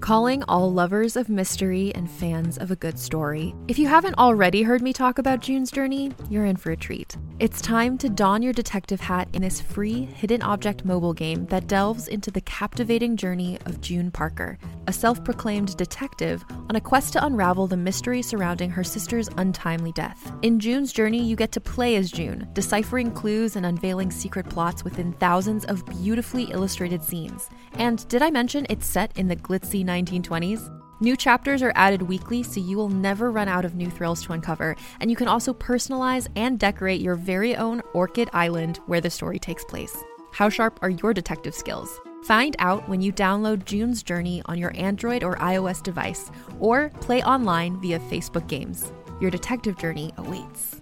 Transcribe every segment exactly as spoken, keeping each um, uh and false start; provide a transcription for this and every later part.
calling all lovers of mystery and fans of a good story. If you haven't already heard me talk about June's Journey, you're in for a treat. It's time to don your detective hat in this free hidden object mobile game that delves into the captivating journey of June Parker, a self-proclaimed detective on a quest to unravel the mystery surrounding her sister's untimely death. In June's Journey, you get to play as June, deciphering clues and unveiling secret plots within thousands of beautifully illustrated scenes. And did I mention it's set in the glitzy nineteen twenties? New chapters are added weekly, so you will never run out of new thrills to uncover, and you can also personalize and decorate your very own Orchid Island where the story takes place. How sharp are your detective skills? Find out when you download June's Journey on your Android or iOS device, or play online via Facebook Games. Your detective journey awaits.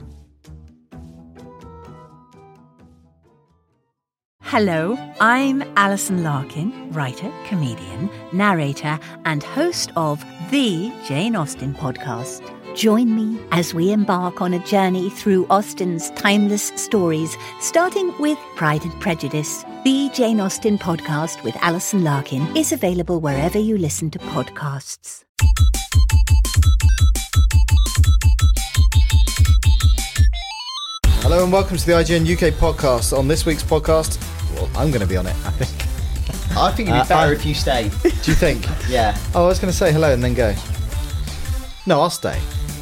Hello, I'm Alison Larkin, writer, comedian, narrator, and host of the Jane Austen podcast. Join me as we embark on a journey through Austen's timeless stories, starting with Pride and Prejudice. The Jane Austen podcast with Alison Larkin is available wherever you listen to podcasts. Hello and welcome to the I G N U K podcast. On this week's podcast, well, I'm going to be on it, I think. I think it'd be uh, better uh, if you stay. Do you think? Yeah. Oh, I was going to say hello and then go. No, I'll stay.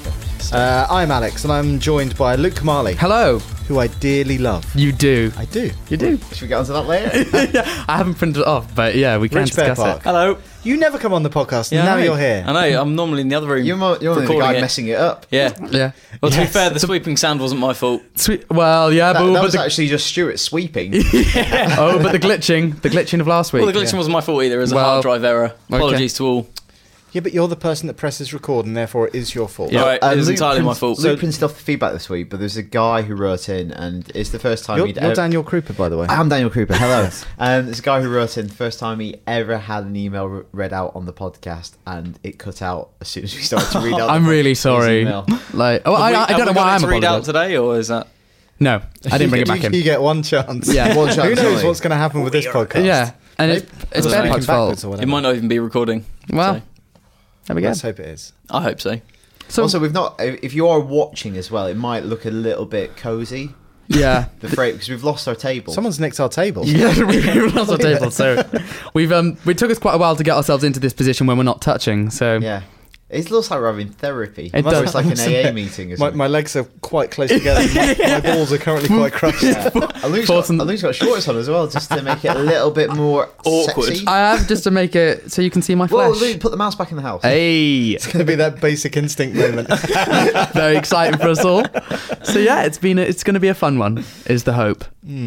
Uh, I'm Alex and I'm joined by Luke Kamali. Hello. Who I dearly love. You do. I do. You do. Should we get onto that later? Yeah, I haven't printed it off, but yeah, we can Rich Bear discuss Park. it. Hello. You never come on the podcast, Yeah, and now I know. you're here. I know, I'm normally in the other room. You're, more, you're the guy it. messing it up. Yeah. Yeah. Well, to Yes. be fair, the sweeping sound wasn't my fault. Sweet. Well, yeah, That, but, that but was the, actually just Stuart sweeping. oh, but the glitching, the glitching of last week. Well, the glitching Yeah. wasn't my fault either. It was a Well, hard drive error. Apologies to all. Yeah, but you're the person that presses record, and therefore it is your fault. Yeah. Right, it is Luke entirely my prints- fault. Luke printed off the feedback this week, but there's a guy who wrote in, and it's the first time You're, he'd you're ever... Daniel Krupa, by the way. I'm Daniel Krupa, hello. um, there's a guy who wrote in, the first time he ever had an email re- read out on the podcast, and it cut out as soon as we started to read out I'm the really his sorry. email. Like, oh, I, Have we- I, I have don't we know got why it I'm to read out apologising. today, or is that... No, I didn't bring it back you, in. You get one chance. Yeah. One chance Who knows only. what's going to happen with this podcast? Yeah, and it's, it's Maybe Bear back Park's backwards fault. or It whatever. might not even be recording. Well, so. there we go. Let's hope it is. I hope so. So, Also, we've not... If you are watching as well, it might look a little bit cosy, yeah. the freight, because we've lost our table. Someone's nicked our table. Yeah, we we lost our table, so we've um we took us quite a while to get ourselves into this position when we're not touching. So Yeah. It looks like we're having therapy. It Or does. It's like an A A meeting or My, something. my legs are quite close together. my, my balls are currently quite crushed. Yeah. And Luke's got, Fortune- and Luke's got shorts on as well, just to make it a little bit more Awkward. sexy. I have just to make it so you can see my Well, flesh. Luke, put the mouse back in the house. Hey, It's going to be that basic instinct moment. very exciting for us all. So yeah, it's been a, it's going to be a fun one. Is the hope?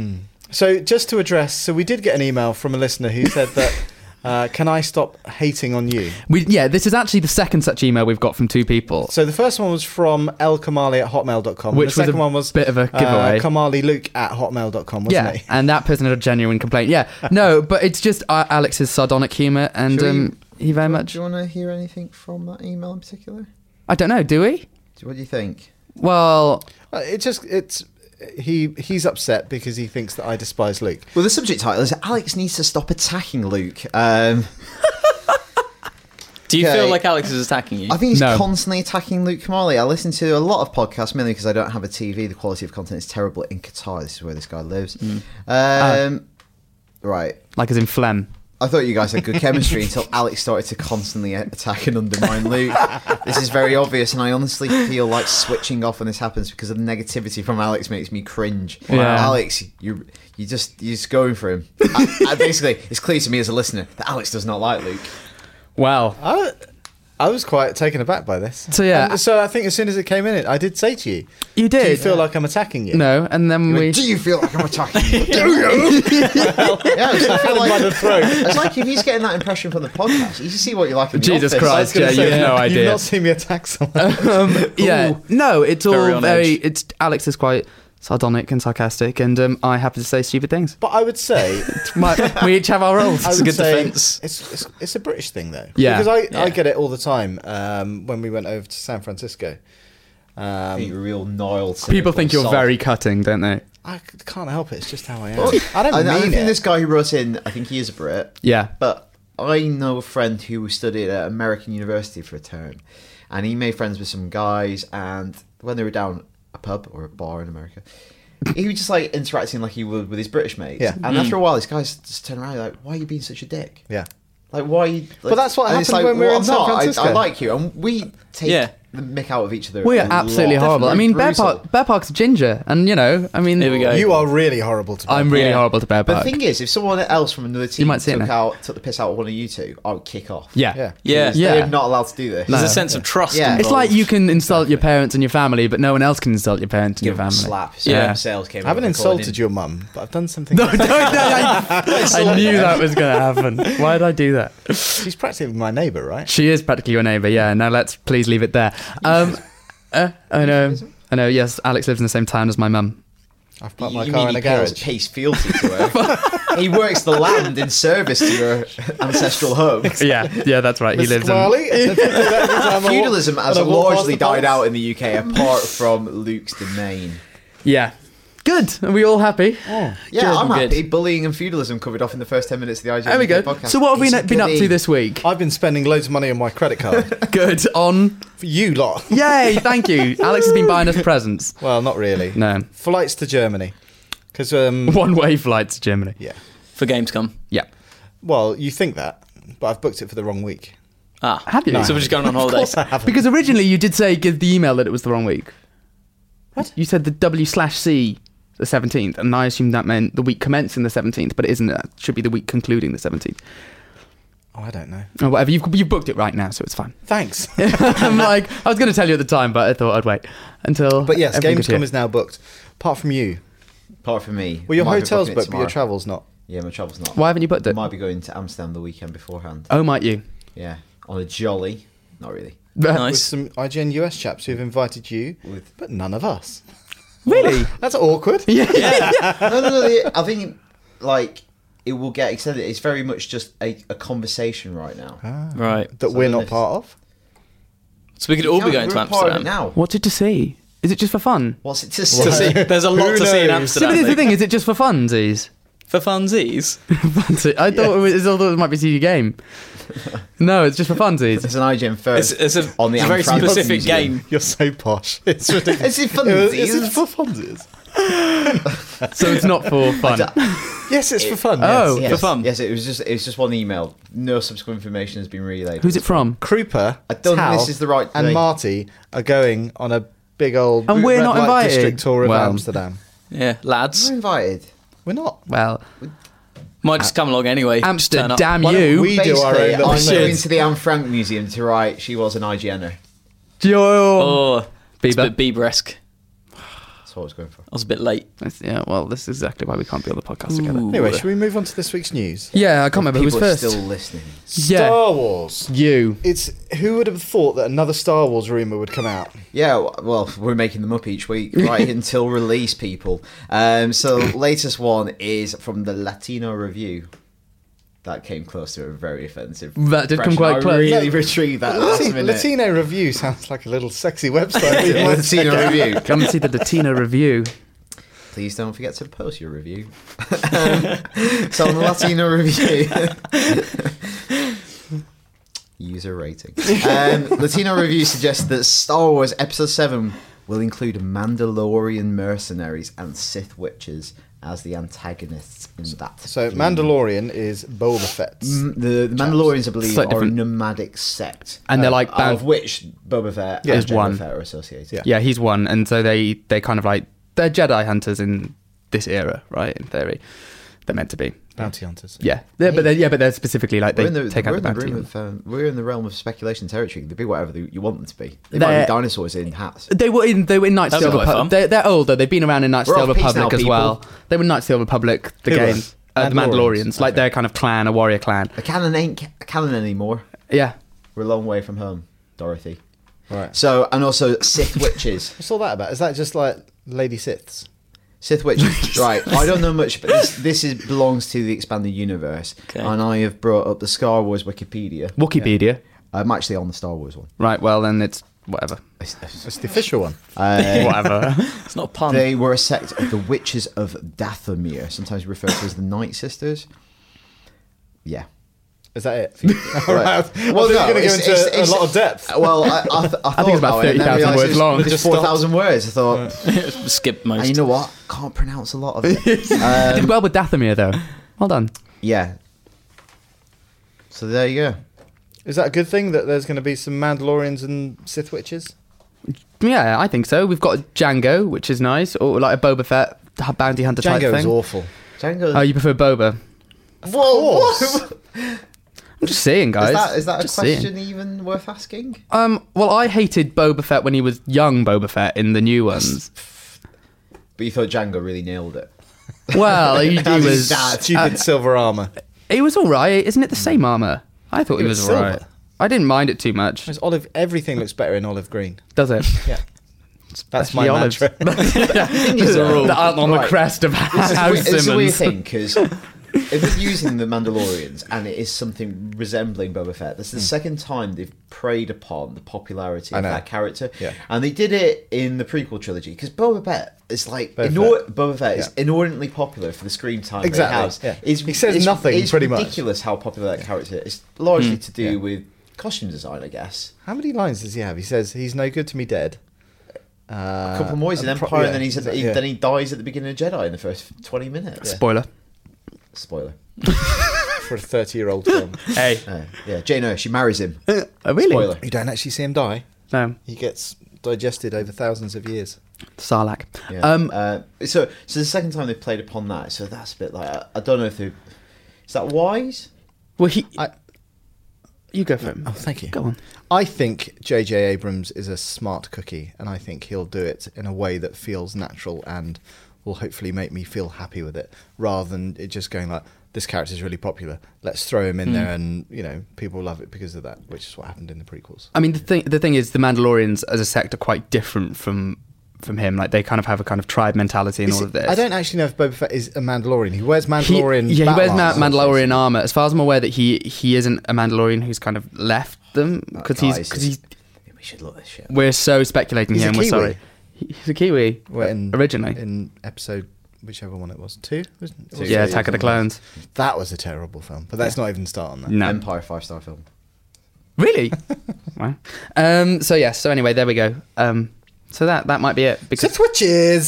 So just to address, so we did get an email from a listener who said that, uh, can I stop hating on you? We yeah, this is actually the second such email we've got from two people. So the first one was from lkamali at hotmail dot com. Which the was second a one was bit of a giveaway. Uh, kamaliluke at hotmail dot com, wasn't Yeah, it? and that person had a genuine complaint. Yeah, no, but it's just uh, Alex's sardonic humour, and Should we- um, he very much. Do you want to hear anything from that email in particular? I don't know. Do we? What do you think? Well, Uh, it just, it's, he he's upset because he thinks that I despise Luke. Well, the subject title is Alex needs to stop attacking Luke. Um, Do you Okay. feel like Alex is attacking you? I think he's No. constantly attacking Luke Kamali. I listen to a lot of podcasts, mainly because I don't have a T V. The quality of content is terrible in Qatar. This is where this guy lives. Um, right. like as in phlegm. I thought you guys had good chemistry until Alex started to constantly attack and undermine Luke. This is very obvious, and I honestly feel like switching off when this happens because of the negativity from Alex makes me cringe. Wow. Alex, you you just you're just going for him. I, I basically, it's clear to me as a listener that Alex does not like Luke. Wow. I, I was quite taken aback by this. So, yeah. And so I think as soon as it came in, I did say to you, You did. do you feel like I'm attacking you? No, and then You we. went, do you feel like I'm attacking you? Do you? yeah, it's, I feel By like, the throat. it's like if he's getting that impression from the podcast, you should see what you're like in the Jesus office. I was Christ, gonna yeah, say, you have no You've idea. not seen me attack someone. um, yeah, no, it's all Very on very. edge. It's Alex is quite sardonic and sarcastic, and um, I happen to say stupid things. But I would say, My, we each have our roles. I It's a would good say defence. It's, it's it's a British thing though. Yeah. Because I, I Yeah. get it all the time. Um, when we went over to San Francisco, I think um, you're a real gnarled. People think you're sod. very cutting, don't they? I c- can't help it. It's just how I am. Well, I don't I, I mean think it. this guy who wrote in, I think he is a Brit, Yeah. but I know a friend who studied at American University for a term, and he made friends with some guys, and when they were down a pub or a bar in America, he was just like interacting like he would with his British mates. Yeah. And Mm. after a while, this guy's just turn around like, "Why are you being such a dick? Yeah. Like, why?" Are you, like, But that's what and it's happened when we were well, in San I'm not. Francisco. I, I like you, and we take Yeah. the mick out of each other. We a are absolutely lot. horrible. I mean, Bear Brutal. Park, Bear Park's ginger, and you know, I mean, Here we go. You are really horrible to. I'm really Yeah. horrible to Bear But Park. the thing is, if someone else from another team might see it took now. out took the piss out of one of you two, I would kick off. yeah. Yeah. Yeah. Because Yeah. They're not allowed to do this. There's No. a sense of trust. Yeah. It's like involved. you can insult your parents and your family, but no one else can insult your parents and Give your them a family. slap. So Yeah. yeah. Sales came I haven't over insulted recording. your mum, but I've done something. No, no, no, I, I knew that was going to happen. Why did I do that? She's practically my neighbour, right? She is practically your neighbour, yeah. Now let's please leave it there. Um, uh, I know, I know, yes, Alex lives in the same town as my mum. I've parked You my mean car in he a pays, garage. pays fealty to her? He works the land in service to your ancestral home. Yeah, yeah, that's right. He lives in... in. Feudalism has when I walk past largely the died pubs. out in the U K, apart from Luke's domain. Yeah. Good. Are we all happy? Yeah, Good, I'm good. happy. Bullying and feudalism covered off in the first ten minutes of the I G N There we go. podcast. So what have we It's ne- been up to goody. this week? I've been spending loads of money on my credit card Good. On... for you lot. Yay, thank you. Alex has been buying us presents. Well, not really. No. Flights to Germany, because um, One-way flights to Germany. yeah. for Gamescom. Yeah. Well, you think that, but I've booked it for the wrong week. Ah, Have you? So we're just going on Of holiday. course I haven't. Because originally you did say give the email that it was the wrong week. What? You said the W slash C, the seventeenth, and I assumed that meant the week commencing the seventeenth, but it isn't. It should be the week concluding the seventeenth. Oh, I don't know. Or whatever. You've, you've booked it right now, so it's fine. Thanks. I'm like, I was going to tell you at the time, but I thought I'd wait until. But yes, everyone could hear. Gamescom is now booked. Apart from you. Apart from me. Well, your Might be hotel's booking it booked, but your tomorrow. travel's not. Yeah, my travel's not. Why haven't you booked it? Might be going to Amsterdam the weekend beforehand. Oh, might you? Yeah, on a jolly. Not really. With Nice. some I G N U S chaps who've invited you, With but none of us. Really? That's awkward. Yeah. no, no, no. the- I think like it will get extended. It's very much just a, a conversation right now. Right. That So we're then not it's- part of. So we could all be No, going to we're part of it Amsterdam. now. What's it to see? Is it just for fun? What's it to To say? see, there's a lot Who to see in knows? See, but Amsterdam. here's the mate. thing: is it just for funsies? For funsies. Funsies. I thought it was. I thought it might be C D game. No, it's just for funsies. It's an I G N first. It's, it's a, on the it's a very Amsterdam specific Museum. game. You're so posh. It's ridiculous. Is it for Is funsies? it for funsies? So it's not for fun. Yes, it's for fun. Oh. yes. Yes, For fun. Yes, it was just it was just one email. No subsequent information has been relayed. Who's it from? Krupa, I don't think Tao, this is the right and day. Marty are going on a big old And we're red not light invited? district tour of Well. Amsterdam. Yeah, lads. We're invited. We're not. Well, Might just come along anyway. Just turn up. Amsterdam, Why don't you. we do our own Basically, little I'm thing? going to the Anne Frank Museum to write. She was an I G N er. Joe. Oh, it's a Bieber. bit Bieber-esque. That's what I was going for. I was a bit late. That's- Yeah, well, this is exactly why we can't be on the podcast together. Ooh. Anyway, should we move on to this week's news? Yeah, I can't remember who was People are first. still listening. Yeah. Star Wars. You. It's who would have thought that another Star Wars rumor would come out? Yeah, w- well, we're making them up each week, right until release, people. Um, so, latest one is from the Latino Review. That came close to a very offensive. That did come impression. quite I close. really retrieved that last Lati- minute. Latino Review sounds like a little sexy website. You might check Latino out. Review. Come and see the Latina review. Please don't forget to post your review. um, so on the Latino Review, user rating. Um, Latino Review suggests that Star Wars Episode Seven will include Mandalorian mercenaries and Sith witches as the antagonists in that. So game. Mandalorian is Boba Fett's. Mm, the, the Mandalorians, I believe, Slightly are a different. nomadic sect, And they're uh, like bound- of which Boba Fett Yeah, and is Boba one. Fett are associated. Yeah. Yeah, he's one, and so they they kind of like they're Jedi hunters in this era, right? In theory, they're meant to be. Bounty Hunters. Yeah, they're, but they're, yeah, but they're specifically like We're they in the, take we're out the in the bounty. room of, um, we're in the realm of speculation territory. They'll be whatever they, you want them to be. They They're- might be dinosaurs in hats. They were in they were in Knights of That'd the be Old quite Republic. fun. They're, they're older. They've been around in Knights We're of the Old off-piece now, Republic as people. well. They were in Knights of the Old Republic, the Who were? games, uh, the Mandalorians. Mandalorians, like Okay. their kind of clan, a warrior clan. A canon ain't ca- a canon anymore. Yeah, We're a long way from home, Dorothy. Right. So, and also Sith witches. What's all that about? Is that just like Lady Siths? Sith witches. Right. I don't know much, but this, this is, belongs to the expanded universe. Okay. And I have brought up the Star Wars Wikipedia. Wikipedia. I'm actually on the Star Wars one. Right. Well, then it's whatever. It's the official one. Uh, Whatever. It's not a pun. They were a sect of the Witches of Dathomir, sometimes referred to as the Night Sisters. Yeah. Is that it? Right. Well, no, you're going to go it's- into it's- a it's- lot of depth. Well, I, I, th- I, I think it's about thirty thousand words long. It's Just four stopped. thousand words. I thought, Skip most. and you know what? Can't pronounce a lot of it. I did Um, well with Dathomir though. Well done. yeah. So there you go. Is that a good thing that there's going to be some Mandalorians and Sith witches? Yeah, I think so. We've got Django, which is nice, or like a Boba Fett bounty hunter type Django is thing. awful. Django. Oh, you prefer Boba? Whoa! I'm just saying, guys. Is that, is that a Just saying. question even worth asking? Um, well, I hated Boba Fett when he was young Boba Fett in the new ones. But you thought Django really nailed it. Well, he, he was Stupid silver armor. he was all right. Isn't it the same armor? I thought he It was was all silver. right. I didn't mind it too much. It's olive. Everything looks better in olive green. Does it? Yeah, that's my Especially olives. mantra. thing is, though, The art on the right, crest of It's House a, weird, it's a weird Simmons. thing because if they're using the Mandalorians and it is something resembling Boba Fett, this is the second time they've preyed upon the popularity I of know. that character. Yeah. And they did it in the prequel trilogy because Boba Fett is like Boba inor- Fett. Boba Fett is Yeah. inordinately popular for the screen time Exactly, that it has. yeah. It's, He says it's, nothing, It's pretty much. ridiculous how popular that character is. It's largely to do Yeah. with costume design, I guess. How many lines does he have? He says he's no good to me dead. Uh, A couple more. He's in and Empire, pro- yeah, and then he's at the, yeah. then he dies at the beginning of Jedi in the first twenty minutes. Spoiler. Spoiler. for a thirty-year-old film. Hey. Uh, yeah, Jane Eyre, she marries him. Oh, really? Spoiler. You don't actually see him die. No. He gets digested over thousands of years. Sarlacc. Yeah. Um, uh, so, so the second time they played upon that, so that's a bit like I, I don't know if they is that wise. well, he. I, You go for it. oh, thank you. Go on. I think J J Abrams is a smart cookie, and I think he'll do it in a way that feels natural and will hopefully make me feel happy with it, rather than it just going like, this character's really popular, let's throw him in Mm. there, and you know people love it because of that, which is what happened in the prequels. I mean, the thing the thing is, the Mandalorians as a sect are quite different from from him. Like, they kind of have a kind of tribe mentality and Is all it- of this. I don't actually know if Boba Fett is a Mandalorian. He wears He- Mandalorian. yeah, he battle wears Ma- armor. Mandalorian armor. As far as I'm aware, that he he isn't a Mandalorian who's kind of left them because he's Guys, because he's. we should look this shit. We're so speculating He's here, a and we're Kiwi. sorry. He- He's a Kiwi. Well, in, originally. in episode whichever one it was, two. Wasn't it? It was Yeah, two. Attack of the Clones. That was a terrible film, but let's not even start on that. No. Empire five star film. Really? Wow. Um, so yes. So anyway, there we go. Um, so that that might be it. Because Sith witches.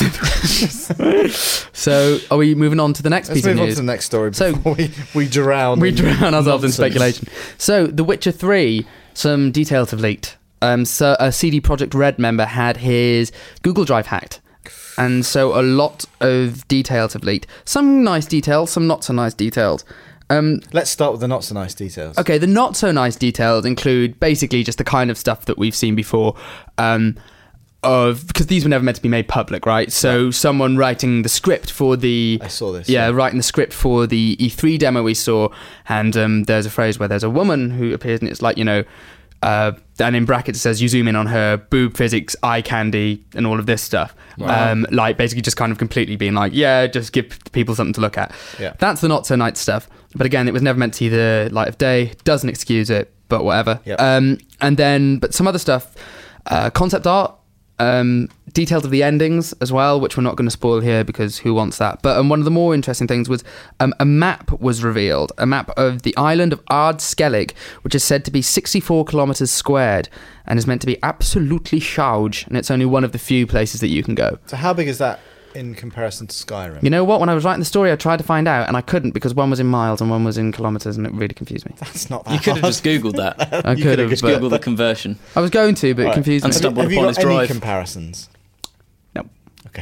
so are we moving on to the next Let's piece move of on news? to the next story So- before we, we drown. We in drown ourselves in nonsense. speculation. So, The Witcher three, some details have leaked. Um, so, a C D Projekt Red member had his Google Drive hacked. And so, a lot of details have leaked. Some nice details, some not so nice details. Um, Let's start with the not so nice details. okay, the not so nice details include basically just the kind of stuff that we've seen before. Um, of because these were never meant to be made public, right? So, someone writing the script for the I saw this. yeah, writing the script for the E three demo we saw, and um, there's a phrase where there's a woman who appears, and it's like, you know, uh, and in brackets it says you zoom in on her boob physics, eye candy, and all of this stuff. Wow. Um, like basically just kind of completely being like, yeah, just give people something to look at. Yeah. That's the not so nice stuff. But again, it was never meant to see the light of day. Doesn't excuse it, but whatever. Yep. Um, and then, but some other stuff, uh, concept art. Um, details of the endings as well, which we're not going to spoil here because who wants that? But um, one of the more interesting things was um, a map was revealed, a map of the island of Ard Skellig, which is said to be sixty-four kilometres squared and is meant to be absolutely huge, and it's only one of the few places that you can go. So how big is that in comparison to Skyrim? You know what? When I was writing the story, I tried to find out, and I couldn't because one was in miles and one was in kilometres, and it really confused me. That's not that You could have hard. just Googled that. I You could could've have, Just but Google the conversion. I was going to, but it Right. confused And me. stop- Have you, upon have his you got any drive. comparisons? No. Okay.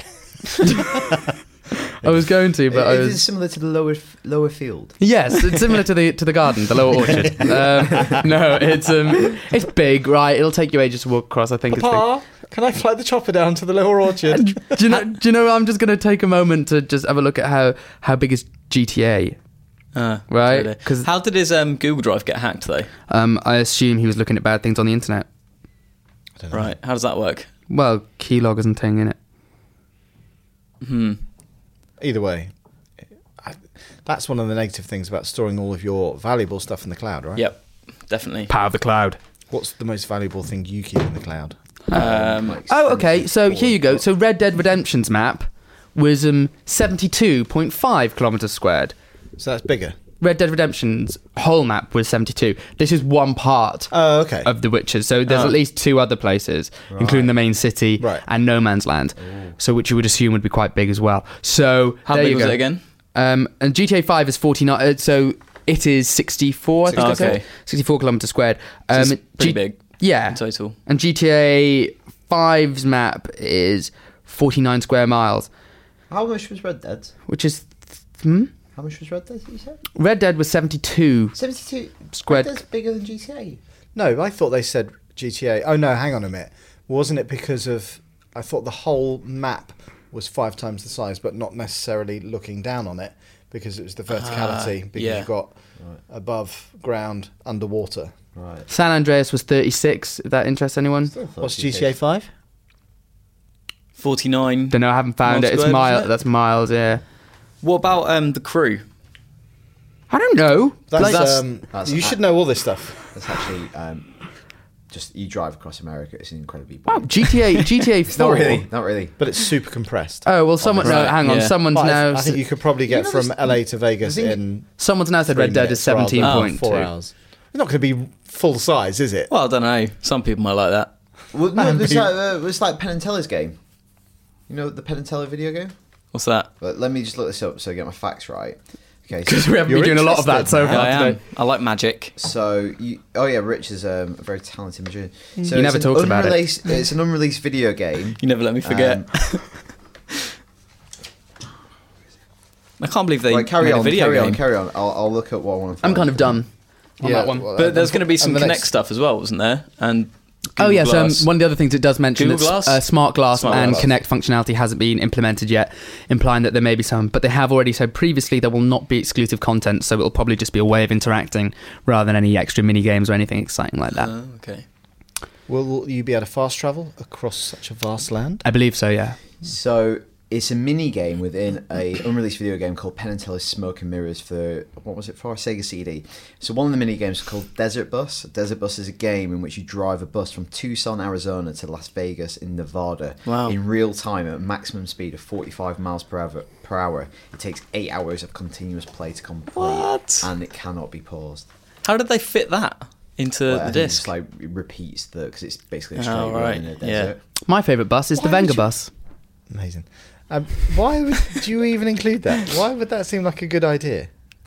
I was going to, but I It was. is similar to the lower lower field. Yes, it's similar to the to the garden, the lower orchard. Um, no, it's um, it's big, right? It'll take you ages to walk across. I think it's big. Papa, can I fly the chopper down to the lower orchard? Do you know? Do you know? I'm just going to take a moment to just have a look at how how big is G T A. Uh, Right, totally. 'cause- How did his um, Google Drive get hacked, though? Um, I assume he was looking at bad things on the internet. I don't know. Right. How does that work? Well, keyloggers and thing in it. Hmm. Either way, I, that's one of the negative things about storing all of your valuable stuff in the cloud, right? Yep. Definitely. Power of the cloud. What's the most valuable thing you keep in the cloud? Um, Like Oh, okay. So seventy-four. here you go. So Red Dead Redemption's map was um seventy-two point five kilometers squared. So that's bigger. Red Dead Redemption's whole map was seventy-two. This is one part Oh, okay. of The Witcher. So there's Oh. at least two other places, including the main city Right. and No Man's Land. So which you would assume would be quite big as well. So How there big you was go. it again? Um, and G T A five is forty-nine. Uh, so it is sixty-four. I think Oh, I said. okay. sixty-four kilometers squared. So Um, it's pretty G- big Yeah. in total. And G T A five's map is forty-nine square miles, How much was Red Dead? which is hmm? How much was Red Dead, you said? Red Dead was seventy-two. seventy-two. Squared- Red Dead's bigger than G T A. No, I thought they said G T A. Oh no, hang on a minute. Wasn't it because of? I thought the whole map was five times the size, but not necessarily looking down on it because it was the verticality. Ah, because yeah. you've got above ground, underwater. Right. San Andreas was thirty-six. If that interests anyone. Still thought What's G T A five? forty-nine. Don't know. I haven't found Miles it. It's squared, mile. wasn't it? That's miles. Yeah. What about um the crew? I don't know. That's, Like- that's- um, that's- you should know all this stuff. That's actually um, just you drive across America. It's incredibly big. Wow, G T A G T A Not four. really. Not really. But it's super compressed. Oh well, someone. No, Right, hang on. yeah. Someone's But I, now. I think you could probably get know from this- L A to Vegas the thing- in someone's now said three Red Dead is minutes rather than seventeen point four two. hours. It's not going to be full size, is it? Well, I don't know. Some people might like that. Well, no, Man, it was people- like, uh, it was like Penn and Teller's game. You know the Penn and Teller video game? What's that? But let me just look this up so I get my facts right. Okay, Because so, we haven't You're been doing a lot of that so interested, far Yeah, I am. today. I like magic. so you, oh yeah, Rich is um, a very talented magician. So He never it's an talks about it. unreleased- It's an unreleased video game. You never let me forget. Um, I can't believe they right, carry made a on, video carry game. on, carry on. I'll, I'll look at what I want to find. I'm kind of done on that one. well, But there's uh, going to be some and the Connect next- stuff as well, wasn't there? And Oh Google yes, um, Glass. one of the other things it does mention Google that Glass? uh, Smart Glass Smart and Glass. Connect functionality hasn't been implemented yet, implying that there may be some. But they have already said previously there will not be exclusive content, so it'll probably just be a way of interacting rather than any extra mini games or anything exciting like that. Oh, okay. Will you be able to fast travel across such a vast land? I believe so. Yeah. So it's a mini game within a unreleased video game called Penn and Teller's Smoke and Mirrors for what was it for Sega C D. So one of the mini games is called Desert Bus. Desert Bus is a game in which you drive a bus from Tucson, Arizona to Las Vegas in Nevada Wow. in real time at a maximum speed of forty-five miles per hour. Per hour. It takes eight hours of continuous play to complete, What? and it cannot be paused. How did they fit that into Well, I the think disc? It's like it repeats the because it's basically a straight Oh, run right, in a yeah. desert. My favourite bus is the Why would Venga you- bus. Amazing. Um, why would do you even include that? Why would that seem like a good idea?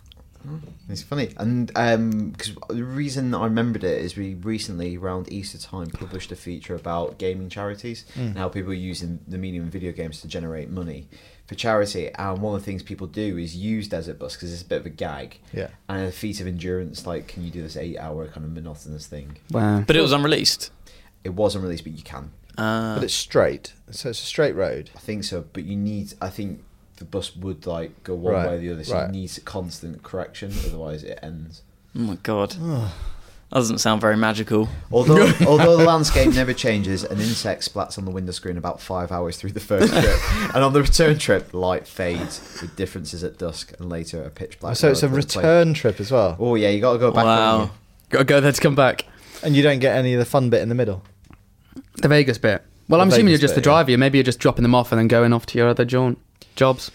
It's funny, and because the reason I remembered it is we recently, around Easter time, published a feature about gaming charities and how people are using the medium of video games to generate money for charity. And one of the things people do is use Desert Bus because it's a bit of a gag Yeah. and a feat of endurance. Like, can you do this eight-hour kind of monotonous thing? Wow. But it was unreleased. It wasn't released, but you can. Uh, But it's straight, so it's a straight road. I think so, but you need. I think the bus would like go one Right, way or the other, so right. it needs constant correction, otherwise it ends. oh my god. that doesn't sound very magical. Although, although the landscape never changes, an insect splats on the window screen about five hours through the first trip, and on the return trip, the light fades with differences at dusk and later a pitch black. So it's a road that play- return trip as well, Oh yeah, you got to go back. haven't Wow. you? Gotta go there to come back. and you don't get any of the fun bit in the middle. The Vegas bit. Well, The I'm assuming Vegas you're just bit, the yeah. driver. Maybe you're just dropping them off and then going off to your other jaunt jobs.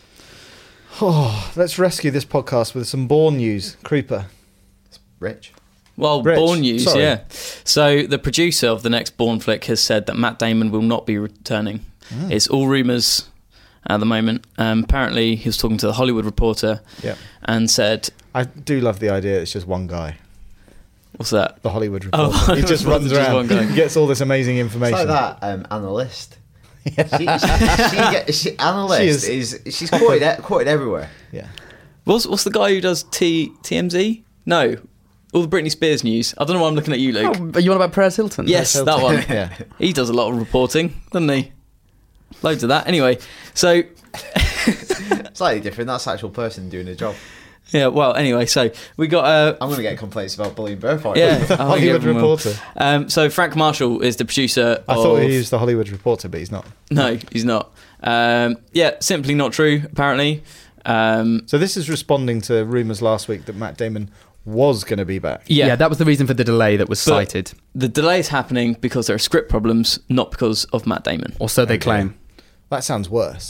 Oh, let's rescue this podcast with some Bourne news. Creeper. Rich. Well, Rich, Bourne news, sorry. yeah. So the producer of the next Bourne flick has said that Matt Damon will not be returning. It's all rumours at the moment. Um, apparently, he was talking to the Hollywood Reporter Yeah. and said, I do love the idea. It's just one guy, "What's that?" the Hollywood Oh, Reporter. Hollywood he just Reporter, runs just around, one guy. and gets all this amazing It's information. like that um, analyst. She, she, she, get, she analyst She is, is- she's quoted e- quoted everywhere. Yeah. What's what's the guy who does T TMZ? No, all the Britney Spears news. I don't know why I'm looking at you, Luke. Oh, are you on about Perez Hilton? Yes, that one. Yeah. He does a lot of reporting, doesn't he? Loads of that. Anyway, so Slightly different. That's the actual person doing the job. yeah. Well, anyway, so we got uh, I'm going to get complaints about bullying Burford. yeah. I think Hollywood everyone will. Reporter. Um, so Frank Marshall is the producer. I of, thought he was the Hollywood Reporter, but he's not. No, he's not. Um, yeah, simply not true. Apparently. Um, So this is responding to rumours last week that Matt Damon was going to be back. yeah, Yeah, that was the reason for the delay that was But- cited. the delay is happening because there are script problems, not because of Matt Damon. Or so they Okay. claim. That sounds worse.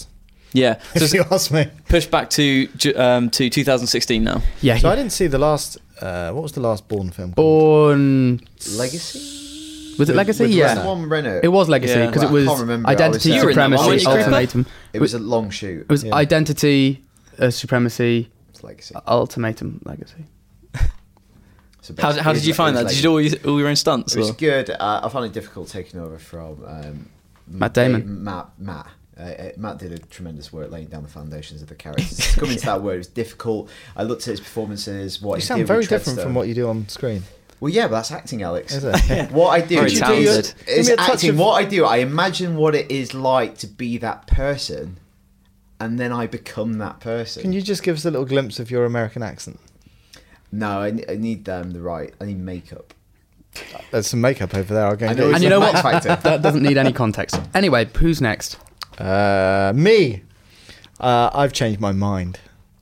Yeah. So If you ask me. push back to Ju- um, to two thousand sixteen now. Yeah, So he- I didn't see the last. Uh, what was the last Bourne film? called? Born. Legacy? Was it Legacy? With Yeah. Russell One Renault. It was Legacy Yeah. because Well, it I was can't remember. I Identity, was, uh, You were in that one, Supremacy, weren't you, Ultimatum. It was a long shoot. It was Yeah. Identity, uh, Supremacy, It's Legacy. Ultimatum, Legacy. So How, how did you find that? Did you do all your, all your own stunts? It was or- good. Uh, I found it difficult taking over from um, Matt Damon. Dave- Matt. Matt. Uh, uh, Matt did a tremendous work laying down the foundations of the characters. Coming to that word, it was difficult. I looked at his performances. What You he sound did very with different Treadstone. from what you do on screen. Well, yeah, but that's acting, Alex. Is it? What I do Very is talented. Give is me a touch acting. of- What I do, I imagine what it is like to be that person, and then I become that person. Can you just give us a little glimpse of your American accent? No, I, ne- I need um, the right. I need makeup. There's some makeup over there. I'll go I and know get And it's you a know Max what? Factor. That doesn't need any context. Anyway, who's next? Uh, me. Uh, I've changed my mind.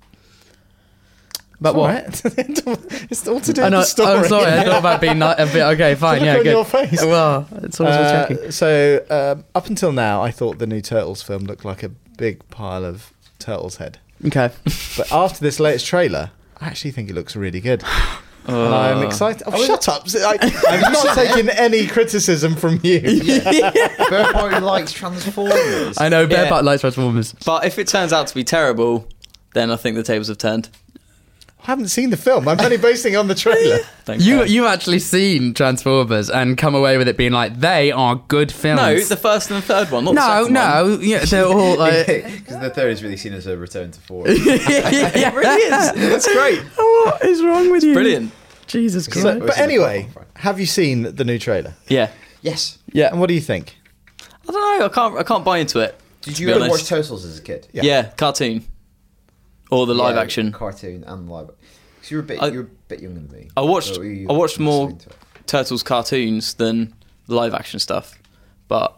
But what? It's all right. It's all to do I with know, the story. I'm sorry, I thought about being not, a bit. Okay, fine, look yeah, on good. your face. Well, it's always worth checking. Uh, so um, up until now, I thought the new Turtles film looked like a big pile of Turtles' head. Okay. But after this latest trailer, I actually think it looks really good. And I'm excited. Oh, shut up. I, I'm not taking any criticism from you. Bear Party likes Transformers. I know, Bear Yeah. Butt likes Transformers. But if it turns out to be terrible, then I think the tables have turned. I haven't seen the film. I'm only basing it on the trailer. Thank You, God. you've actually seen Transformers and come away with it being like, they are good films. No, the first and the third one, not the No, second one. no, yeah, they're all like... Because the third is really seen as a return to form. It really is. That's great. What is wrong with you? Brilliant. Jesus Christ. So, It's but in the anyway, film. have you seen the new trailer? Yeah. Yes. Yeah. And what do you think? I don't know. I can't. I can't buy into it. Did to you be ever honest. watch Turtles as a kid? Yeah. Yeah. cartoon or the live Yeah, action. cartoon and live. Because you're a bit, I- you're a bit younger than me. I watched. So you- I watched you more into it. Turtles cartoons than the live action stuff, but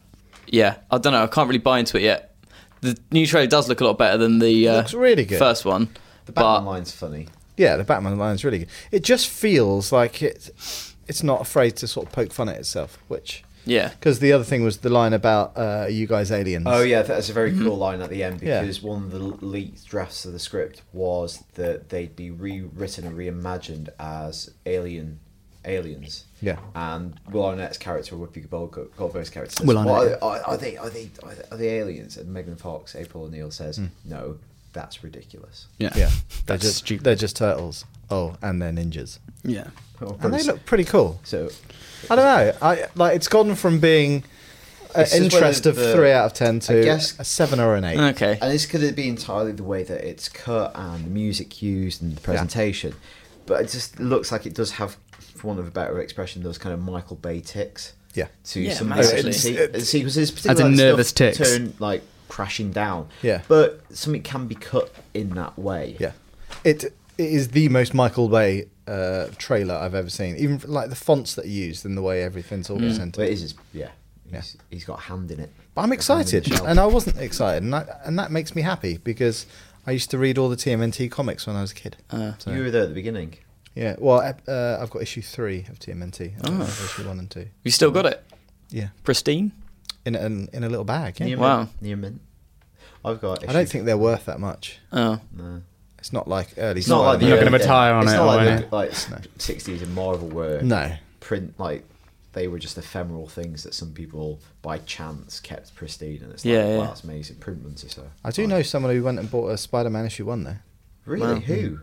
yeah, I don't know. I can't really buy into it yet. The new trailer does look a lot better than the uh, looks really good. first one. The Batman but line's funny. Yeah, the Batman line's really good. It just feels like it. It's not afraid to sort of poke fun at itself, which yeah, because the other thing was the line about uh, you guys aliens. Oh yeah, that's a very Mm-hmm. cool line at the end Yeah. because one of the leaked drafts of the script was that they'd be rewritten and reimagined as alien aliens. Yeah. And Will Arnett's character, Whoopi Gold- Goldberg's character, says, Will "Well, Arnett. are, are, are they are they are they, are they aliens?" And Megan Fox, April O'Neil says, "No, that's ridiculous." Yeah. Yeah, they're That's just stupid. they're just turtles. Oh, and they're ninjas, Yeah. and they look pretty cool. so. I don't know. I like it's gone from being an It's just interest whether of the- three out of ten I to guess- a seven or an eight. okay. And this could be entirely the way that it's cut and the music used and the presentation, but it just looks like it does have, for want of a better expression, those kind of Michael Bay ticks Yeah, to Yeah, some massively. se- It's- sequences, As particularly in like nervous stuff ticks. turn like crashing down. Yeah. but something can be cut in that way. yeah. It, it is the most Michael Bay uh, trailer I've ever seen. Even for, like the fonts that are used and the way everything's all but presented. it is, just- yeah, he's, he's got a hand in it. But I'm Got a hand in the excited, shelf. and I wasn't excited, and that, and that makes me happy because I used to read all the T M N T comics when I was a kid. Uh, So, You were there at the beginning. yeah, well, uh, I've got issue three of T M N T. I don't Oh. have issue one and two. you still got it Yeah, pristine? in in, in a little bag. Yeah. Near Wow. mint. Near mint. I've got. I don't issue- think they're worth that much. Oh, No. It's not like early. It's not like the You're not early gonna days. retire on it's it, not are like you? the like sixties and Marvel were No. print like they were just ephemeral things that some people by chance kept pristine, and it's Yeah, like, yeah. wow, that's amazing. Printments are so. I do fine. know someone who went and bought a Spider-Man issue one though. Really, Wow. who?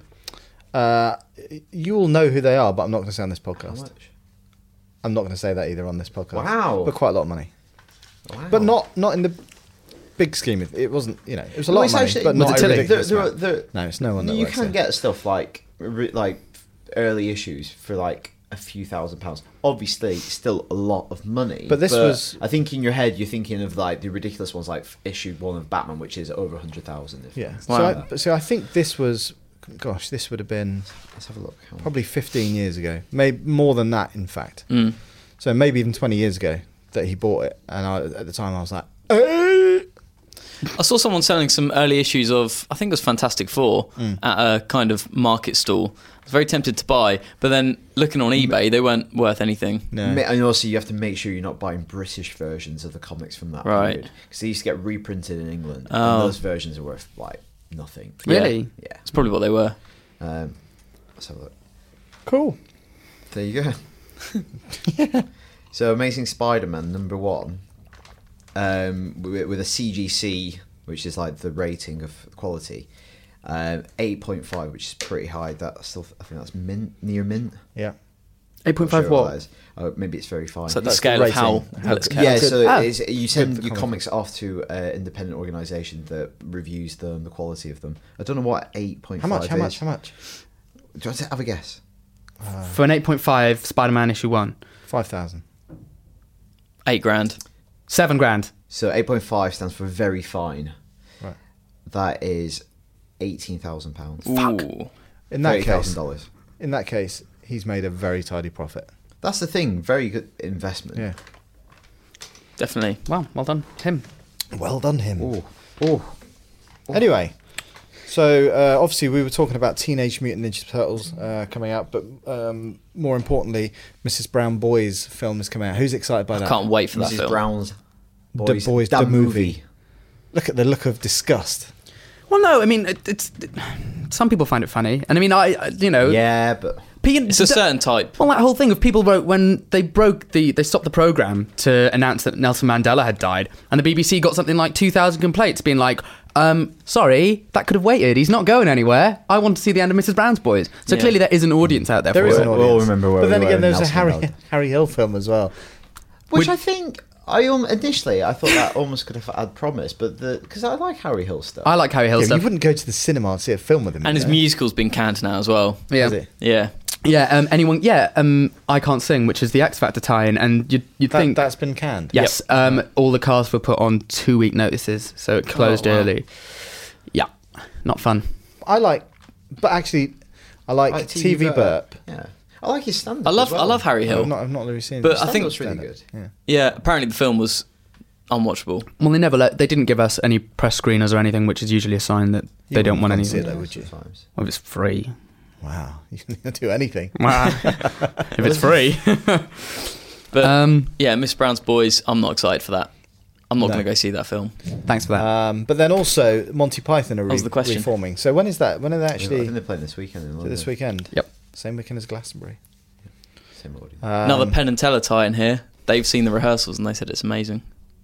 Uh, you all know who they are, but I'm not going to say on this How podcast. much? I'm not going to say that either on this podcast. Wow. But quite a lot of money. Wow. But not not in the big scheme of it. Wasn't you know it was a Well, lot it's of money, actually- but Was not it a Tilly? ridiculous There- there amount. are- there- No, it's no one that you works can there. get stuff like re- like early issues for like a few thousand pounds. Obviously, it's still a lot of money. But this was- I think in your head you're thinking of like the ridiculous ones, like issue one of Batman, which is over a hundred thousand. Yeah. Wow. So I, but so I think this was, gosh, this would have been Let's have a look. How probably fifteen years ago, maybe more than that, in fact. mm. So maybe even twenty years ago that he bought it, and I, at the time I was like, "Eh." I saw someone selling some early issues of, I think it was Fantastic Four, Mm. at a kind of market stall. I was very tempted to buy, but then looking on eBay, they weren't worth anything. No. Ma- And also, you have to make sure you're not buying British versions of the comics from that Right. period, because they used to get reprinted in England, Oh. and those versions are worth like nothing. Really? Yeah. It's probably what they were. Um, let's have a look. Cool. There you go. So, Amazing Spider-Man number one, um, with, with a C G C, which is like the rating of quality, um, eight point five, which is pretty high. That still, I think that's mint, near mint. Yeah. eight point Not five sure what? that is. Oh, maybe it's very fine. So the That's scale the of how rating. well it's How- kept. Yeah, good. so Ah. it's, you send Good for your comics. comics off to an independent organisation that reviews them, the quality of them. I don't know what eight point How five much? How is. much? How much? Do you want to have a guess? For an eight point five Spider-Man issue one. Five thousand. Eight grand. Seven grand. So eight point five stands for very fine. Right. That is eighteen thousand pounds. Ooh. In that thirty thousand case, dollars. in that case, he's made a very tidy profit. That's the thing. Very good investment. Yeah. Definitely. Wow, well done. Him. Well done, him. Oh, oh. Anyway, so uh, obviously we were talking about Teenage Mutant Ninja Turtles uh, coming out, but um, more importantly, Missus Brown Boys film is coming out. Who's excited by I that? can't wait for that Missus film. Brown's The Boys, Boys, that the movie. Look at the look of disgust. Well, no, I mean, it, it's... It, some people find it funny. And I mean, I, I you know... Yeah, but P- It's a certain type. Well, that whole thing of people wrote when they broke the, they stopped the program to announce that Nelson Mandela had died, and the B B C got something like two thousand complaints, being like, um, "Sorry, that could have waited. He's not going anywhere. I want to see the end of Missus Brown's Boys." So Yeah. clearly, there is an audience out there There for is it. an We'll audience. remember where but we then were again, in there's a Nelson Harry Mandela. Harry Hill film as well. which Would- I think I um, initially I thought that almost could have had promise, but the because I like Harry Hill stuff. I like Harry Hill Yeah, stuff. you wouldn't go to the cinema and see a film with him. And his you know? musical's been canned now as well. yeah, Is it? Yeah. yeah. Um, anyone? Yeah. Um, I Can't Sing, which is the X Factor tie-in, and you'd, you'd That, think that's been canned. yes. Um, all the cast were put on two-week notices, so it closed Oh, wow. early. Yeah, not fun. I like, but actually, I like, I like T V Burp. Yeah, I like his stand. I love I love Harry Hill. I've not, I've not really seen. But it. I think- Stand-up's really good. Yeah. Yeah, apparently the film was unwatchable. Well, they never let. They didn't give us any press screeners or anything, which is usually a sign that You they don't want wouldn't any. fancy it, though, would you? Sometimes. Well, if it's free. Wow, you can do anything. if it's free. But um, yeah, Miss Brown's Boys, I'm not excited for that. I'm not No. going to go see that film. thanks for that. Um, but then also Monty Python are That was re- the question. reforming. So when is that? When are they I actually? think they're playing this weekend in Is it London. this weekend. Yep. Same weekend as Glastonbury. Same audience. Um, Another Penn and Teller tie in here. They've seen the rehearsals and they said it's amazing.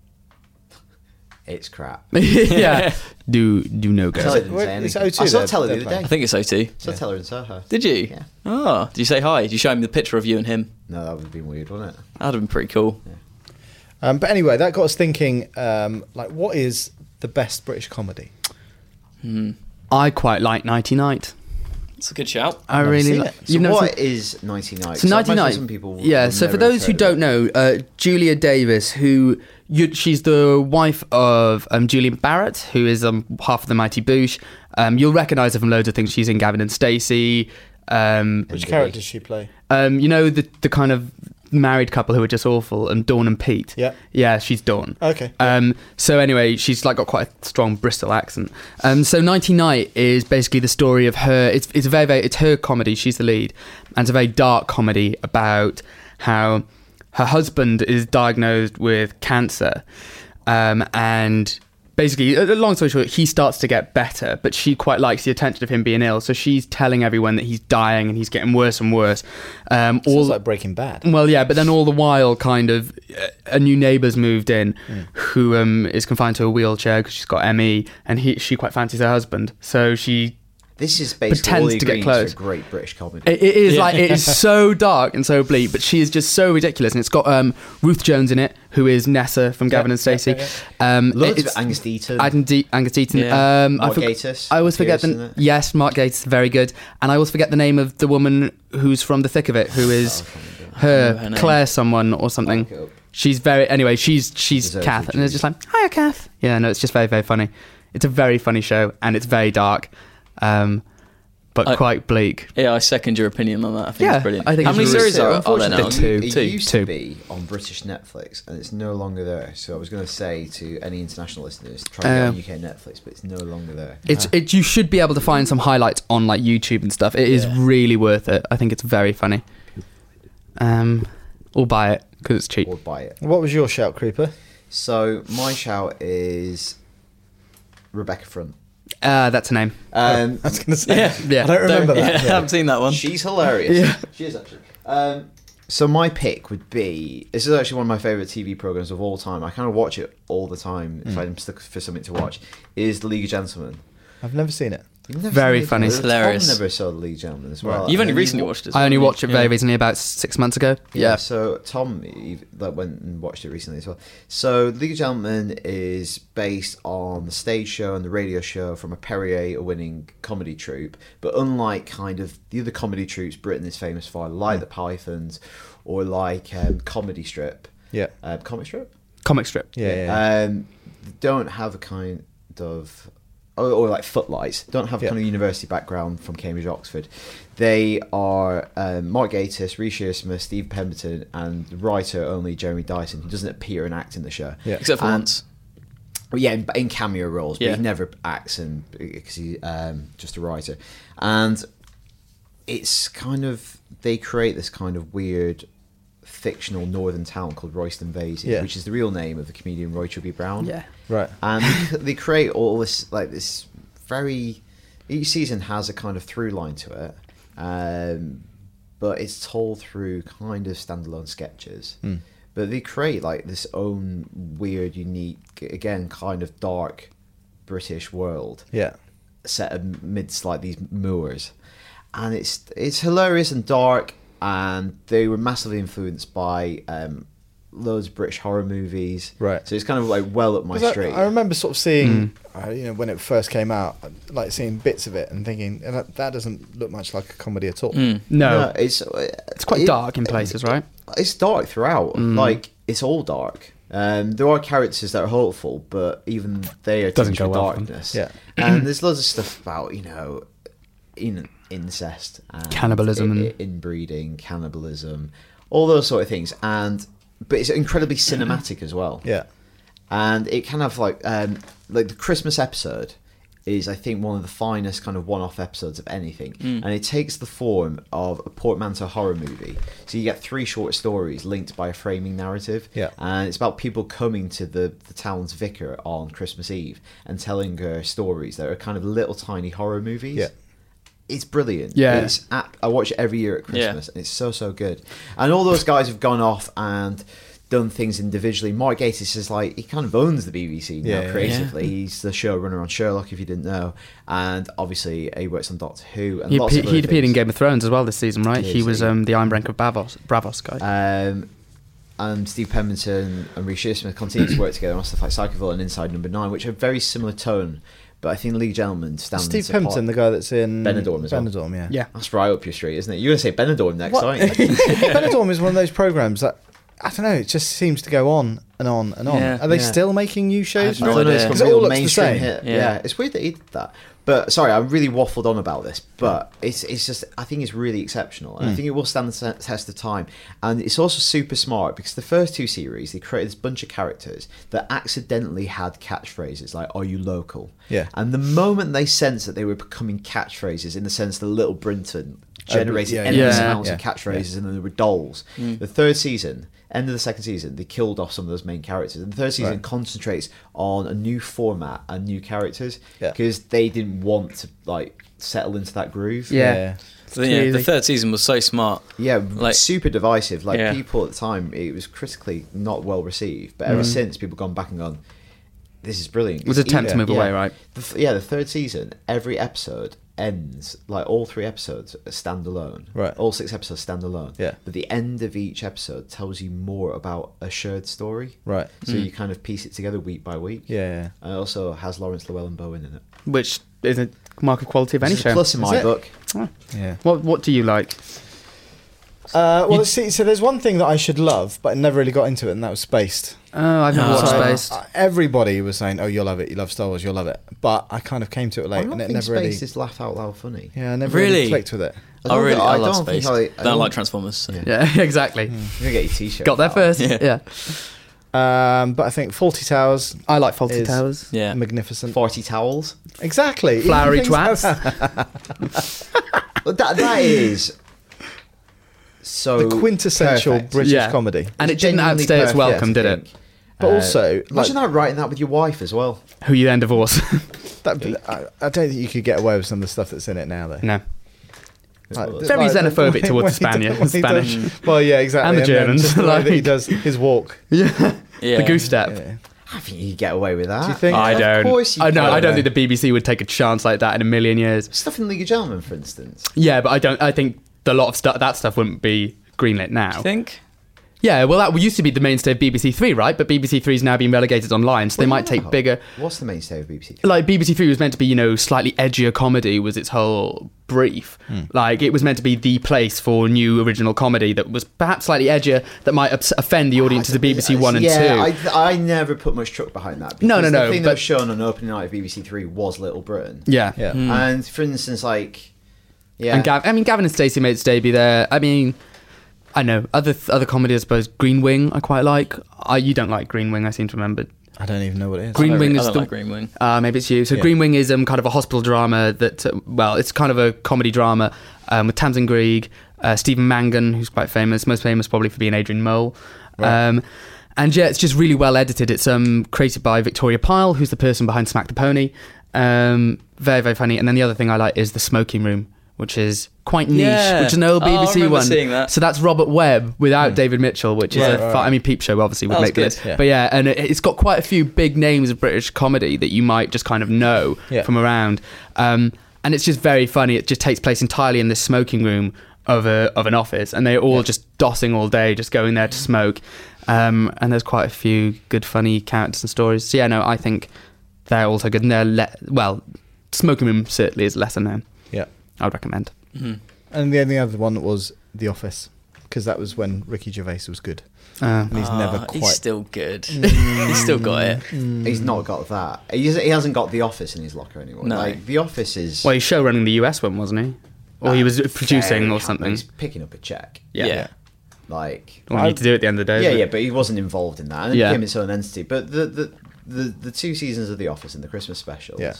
It's crap. yeah. Do do no go. Tell her didn't Wait, say it's anything. O two I saw they're- Teller the they're other playing. I day. think it's O two. I saw Teller in Soho. Did you? Yeah. Oh, did you say hi? Did you show him the picture of you and him? No, that would have been weird, wouldn't it? That would have been pretty cool. Um, but anyway, that got us thinking. Um, like, what is the best British comedy? Hmm. I quite like Nighty Night. It's a good shout. I Never really seen like. it. So You've never what seen- is Nighty Night? So 'Cause I Nighty imagine Night. Some people Yeah. will So for never have those who heard of don't know, uh, Julia Davis, who you, she's the wife of um, Julian Barrett, who is um, half of the Mighty Boosh. Um, you'll recognise her from loads of things. She's in Gavin and Stacey. Um, Which N B. character does she play? um, you know the the kind of married couple who are just awful, and Dawn and Pete. Yeah. Yeah, she's Dawn. Okay. Um, so anyway, she's like got quite a strong Bristol accent. Um, so Nighty Night is basically the story of her. It's it's a very very it's her comedy. She's the lead, and it's a very dark comedy about how her husband is diagnosed with cancer, um, and basically, uh, long story short, he starts to get better, but she quite likes the attention of him being ill. So she's telling everyone that he's dying and he's getting worse and worse. Um, all Sounds like Breaking Bad. well, yeah, but then all the while, kind of, uh, a new neighbour's moved in, Mm. who um, is confined to a wheelchair because she's got M E, and he she quite fancies her husband. So she, This is basically Pretends all the to get ingredients close. for great British comedy. it, it is Yeah. like it is so dark and so bleak, but she is just so ridiculous, and it's got um, Ruth Jones in it, who is Nessa from Gavin Yeah, and Stacey. yeah, yeah, Um, Loads it's- of Angus Deaton. Angus De- Angus Deaton. Yeah. Um, I, Mark forg- Gatiss I always forget appears the in it. yes, Mark Gates, very good, and I always forget the name of the woman who's from the thick of it, who is Oh, I can't remember. her, remember her name. Claire someone or something. Look it up. She's very anyway. She's she's Deserves Kath, it, and it's Julie. just like hiya, Kath. Yeah, no, it's just very very funny. It's a very funny show, and it's very dark. Um, but I- quite bleak. Yeah, I second your opinion on that. I think Yeah, it's brilliant. I think How it's many really- series So, are, are there now? unfortunately, Two. It used Two. to be on British Netflix, and it's no longer there. So I was going to say to any international listeners, try to get Uh, on U K Netflix, but it's no longer there. It's it. You should be able to find some highlights on like YouTube and stuff. It is Yeah. really worth it. I think it's very funny. Um, or buy it because it's cheap. Or buy it. What was your shout, Creeper? So my shout is Rebecca Front. Uh, that's a name. Um, I was going to say. Yeah. Yeah. I don't remember yeah, that. I haven't seen that one. She's hilarious. Yeah. She is actually. Um, so my pick would be. This is actually one of my favorite T V programs of all time. I kind of watch it all the time if I'm stuck for something to watch. Is The League of Gentlemen. I've never seen it. You've never Very seen it? funny. Tom Hilarious. never saw The League of Gentlemen as well. Right. You've only And recently you- watched it. I only watched it very Yeah. recently, about six months ago. Yeah, Yeah. so Tom he, like, went and watched it recently as well. So League of Gentlemen is based on the stage show and the radio show from a Perrier-winning comedy troupe. But unlike kind of the other comedy troupes Britain is famous for, like the Pythons or like um, Comedy Strip. Yeah. Uh, Comic Strip? Comic strip. Yeah, yeah. Um, they don't have a kind of... Or, or like Footlights, don't have a Yeah. kind of university background from Cambridge, Oxford. They are um, Mark Gatiss, Reece Shearsmith, Steve Pemberton, and the writer only Jeremy Dyson, who doesn't appear and act in the show. Yeah. Except for And- once. Well, yeah, in, in cameo roles, but Yeah. he never acts in because he's um, just a writer. And it's kind of they create this kind of weird fictional northern town called Royston Vasey, Yeah. which is the real name of the comedian Roy Chubby Brown. Yeah. Right. And they- they create all this like this very. Each season has a kind of through line to it, um, but it's told through kind of standalone sketches. Mm. But they create like this own weird, unique, again, kind of dark British world Yeah. set amidst like these moors, and it's it's hilarious and dark. And they were massively influenced by um, loads of British horror movies. Right. So it's kind of like well up my 'Cause I- street. I, remember sort of seeing, uh, you know, when it first came out, like seeing bits of it and thinking "Uh, that, that doesn't look much like a comedy at all. Mm. No, it's it's quite it- dark in places, right? It's dark throughout. Mm. Like it's all dark. Um, there are characters that are hopeful, but even they are Doesn't tinged go with well for them. darkness. Yeah. And there's loads of stuff about you know, in incest, and Cannibalism i- and- i- inbreeding, cannibalism, all those sort of things. And but it's incredibly cinematic as well. Yeah. And it kind of like um, like the Christmas episode is I think one of the finest kind of one-off episodes of anything, Mm. and it takes the form of a portmanteau horror movie. So you get three short stories linked by a framing narrative, Yeah. and it's about people coming to the the town's vicar on Christmas Eve and telling her stories that are kind of little tiny horror movies. Yeah. It's brilliant. Yeah. It's at, I watch it every year at Yeah. Christmas, and it's so so good. And all those guys have gone off and done things individually. Mark Gatiss is like he kind of owns the B B C now Yeah, yeah, creatively. yeah. He's the showrunner on Sherlock, if you didn't know, and obviously he works on Doctor Who and He, lots he, of other he'd appeared in things. Game of Thrones as well this season, right? Did He was he? um, the Ironbrank of Bravos, Bravos guy. Um, and Steve Pemberton and Reece Shearsmith continue to work together on stuff like Psychoville and Inside Number Nine, which are very similar tone. But I think League of Gentlemen stands Steve apart. Pemberton, the guy that's in Benidorm as well. Benidorm, yeah. yeah. That's right up your street, isn't it? You're going to say Benidorm next, What? aren't you? Benidorm is one of those programs that I don't know. It just seems to go on and on and on. Yeah. Are they Yeah. still making new shows? I have I no don't know, idea. it's Because got it real all looks the mainstream same. hit. Yeah. Yeah. it's weird that he did that. But sorry, I really waffled on about this. But it's it's just I think it's really exceptional, and I Mm. think it will stand the se- test of time. And it's also super smart because the first two series they created this bunch of characters that accidentally had catchphrases like "Are you local?" Yeah. And the moment they sensed that they were becoming catchphrases, in the sense that Little Brinton generated yeah, endless yeah. amounts of Yeah. catchphrases, and then there were dolls. The third season. End of the second season, they killed off some of those main characters. And the third season Right. concentrates on a new format and new characters Yeah. because they didn't want to like settle into that groove. Yeah. So, yeah, the Crazy. third season was so smart. Yeah, Like- super divisive. Like Yeah. people at the time, it was critically not well received. But ever since, people gone back and gone, "This is brilliant." It was a attempt to move away, right? The th- yeah, the third season, every episode ends like all three episodes are standalone. Right. All six episodes standalone. Yeah. But the end of each episode tells you more about a shared story. Right. So you kind of piece it together week by week. Yeah. yeah. And it also has Lawrence Llewellyn Bowen in it. Which is a mark of quality of any Which is a show. plus in Is my it? book. Oh. Yeah. What What do you like? Uh, well, You- see, so there's one thing that I should love, but I never really got into it, and that was Spaced. Oh, I've never No. watched So, Spaced. uh, everybody was saying, "Oh, you'll love it. You love Star Wars. You'll love it." But I kind of came to it I late, don't and it think never Space really. is laugh out loud funny. Yeah, I never really, Really? clicked with it. I I don't really, think- I, I love don't Space. think I- I don't, don't- like Transformers. So. Yeah, exactly. You're gonna get your t-shirt. Got there out. first. Yeah. Yeah. Um, but I think Faulty Towers, I like Faulty Is- Towers. Yeah. magnificent. Forty towels. Exactly. Flowery Even things twats. like that. Well, that that is so The quintessential perfect. British Yeah. comedy. And it It's didn't genuinely outstay its perfect, welcome, I did it? think. But Uh, also, like, imagine that writing that with your wife as well. Who you then divorce? that, I, I don't think you could get away with some of the stuff that's in it now, though. No. Like, Very like, xenophobic when- towards when he Spaniard- does- when he does- Spanish. Well, yeah, exactly. And the then Germans, just the way that he like- does his walk. Yeah. Yeah. The goose step. Yeah. I think you get away with that. Do you think? I Of don't. course you I, no, can. I don't think the B B C would take a chance like that in a million years. Stuff in League of Gentlemen, for instance. Yeah, but I don't. I think a lot of stuff that stuff wouldn't be greenlit now. I think. Yeah, well, that used to be the mainstay of B B C Three, right? But B B C Three's now been relegated online, so they might take Wow. bigger. What's the mainstay of B B C? Like B B C Three was meant to be, you know, slightly edgier comedy was its whole brief. Like it was meant to be the place for new original comedy that was perhaps slightly edgier that might ups- offend the audiences of B B C One and yeah, Two. I, I never put much truck behind that. No, because no, no, The thing but- that was shown on opening night of B B C Three was Little Britain. Yeah, Yeah. And for instance, like, yeah, And Gav- I mean, Gavin and Stacey made its debut there. I mean, I know other other comedy, I suppose. Green Wing, I quite like. I, you don't like Green Wing, I seem to remember. I don't even know what it is. Green I don't, Wing I is don't the like Green Wing. Uh, maybe it's you. So Yeah. Green Wing is um, kind of a hospital drama that, uh, well, it's kind of a comedy drama um, with Tamsin Greig, uh, Stephen Mangan, who's quite famous, most famous probably for being Adrian Mole. Right. Um, and yeah, it's just really well edited. It's um, created by Victoria Pyle, who's the person behind Smack the Pony. Um, very, very funny. And then the other thing I like is The Smoking Room, which is quite niche, Yeah. which is an old Oh, B B I C remember one. seeing that. So that's Robert Webb without David Mitchell, which is Right, a right, fu- right. I mean, Peep Show obviously would That was make the good. list. Yeah. But yeah, and it, it's got quite a few big names of British comedy that you might just kind of know Yeah. from around. Um, and it's just very funny. It just takes place entirely in this smoking room of a of an office, and they're all just dossing all day, just going there to smoke. Um, and there's quite a few good, funny characters and stories. So yeah, no, I think they're also good. And they're le- well, Smoking Room certainly is lesser known. Yeah. I would recommend. Mhm. And the only other one was The Office, because that was when Ricky Gervais was good. Uh, And he's never Ah, quite. He's still good. He's still got it. he's not got that. He's, he hasn't got The Office in his locker anymore. No. Like, The Office is... well, he's show running the U S one, wasn't he? Or he was Uh, producing very or happy. something. He's picking up a check. Yeah. Yeah. Like... Well, you need to do it at the end of the day. Yeah, isn't yeah, it? but he wasn't involved in that. And it Yeah. became its own entity. But the, the, the, the two seasons of The Office and the Christmas specials Yeah.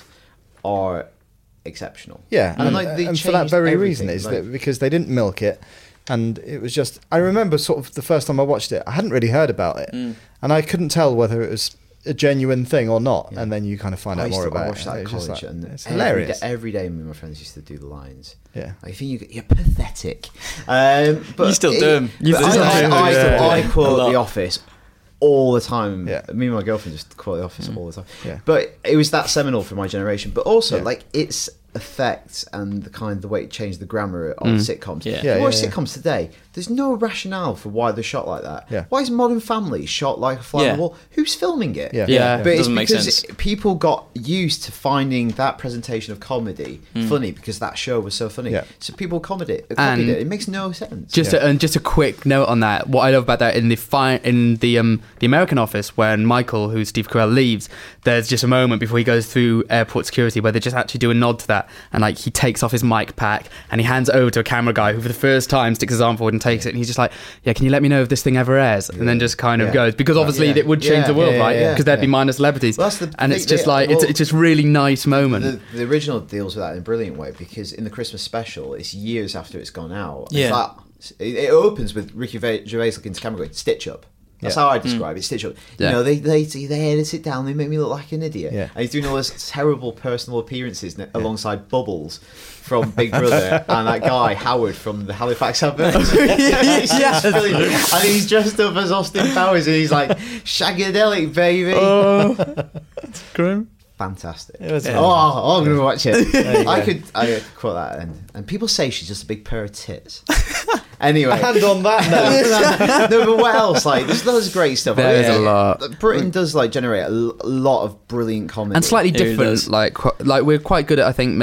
are exceptional. Yeah, And, and, like, they and for that changed very everything, reason is like- that because they didn't milk it, and it was just. I remember sort of the first time I watched it, I hadn't really heard about it, Mm. and I couldn't tell whether it was a genuine thing or not. Yeah. And then you kind of find I out used more to about watch it. that at It's just college, like- and it's every hilarious. day, every day, me and my friends used to do the lines. Yeah. I think you, you're pathetic. Um, but You still it- do 'em. You but still I, do 'em, I, I, yeah. I A quote lot. The Office all the time. Yeah. Me and my girlfriend just quote The Office all the time. Yeah. But it was that seminal for my generation. But also, Yeah. like, its effects and the kind of the way it changed the grammar of Mm. sitcoms. Yeah. You Yeah, watch yeah, yeah. sitcoms today, there's no rationale for why they're shot like that. Yeah. Why is Modern Family shot like a fly on Yeah. the wall? Who's filming it? Yeah. Yeah. But it's Doesn't make because sense. people got used to finding that presentation of comedy funny because that show was so funny. Yeah. So people copied it. Copied And it. It makes no sense. Just Yeah. a, and just a quick note on that. What I love about that in the fi- in the um the American office when Michael, who's Steve Carell, leaves, there's just a moment before he goes through airport security where they just actually do a nod to that, and like he takes off his mic pack and he hands it over to a camera guy who for the first time sticks his arm forward and takes it, and he's just like, yeah, can you let me know if this thing ever airs? And then just kind of Yeah. goes, because obviously Yeah. it would change Yeah. the world, Yeah, right? yeah, Because there'd be yeah. minor celebrities. Well, that's the and thing, it's just they- like it's well- it's just really nice moment. The, the original deals with that in a brilliant way because in the Christmas special, it's years after it's gone out. Yeah. It's like, it, it opens with Ricky Gervais looking to camera going, stitch up. That's Yeah. how I describe it. Stitch up. Yeah. You know, they they they edit it down. They make me look like an idiot. Yeah. And he's doing all those terrible personal appearances ne- alongside Bubbles from Big Brother and that guy Howard from the Halifax Adverts. Yes. And he's dressed up as Austin Powers, and he's like shagadelic, baby. Oh, it's grim. Fantastic. It was oh, fun. oh, I'm gonna watch it. you I go. could, I could quote that, and and people say she's just a big pair of tits. Anyway, And on that note, no, but what else? Like, there's loads of great stuff. There Like, is a uh, lot. Britain does like generate a l- a lot of brilliant comedy And slightly It really different, does. like qu- like we're quite good at, I think, maybe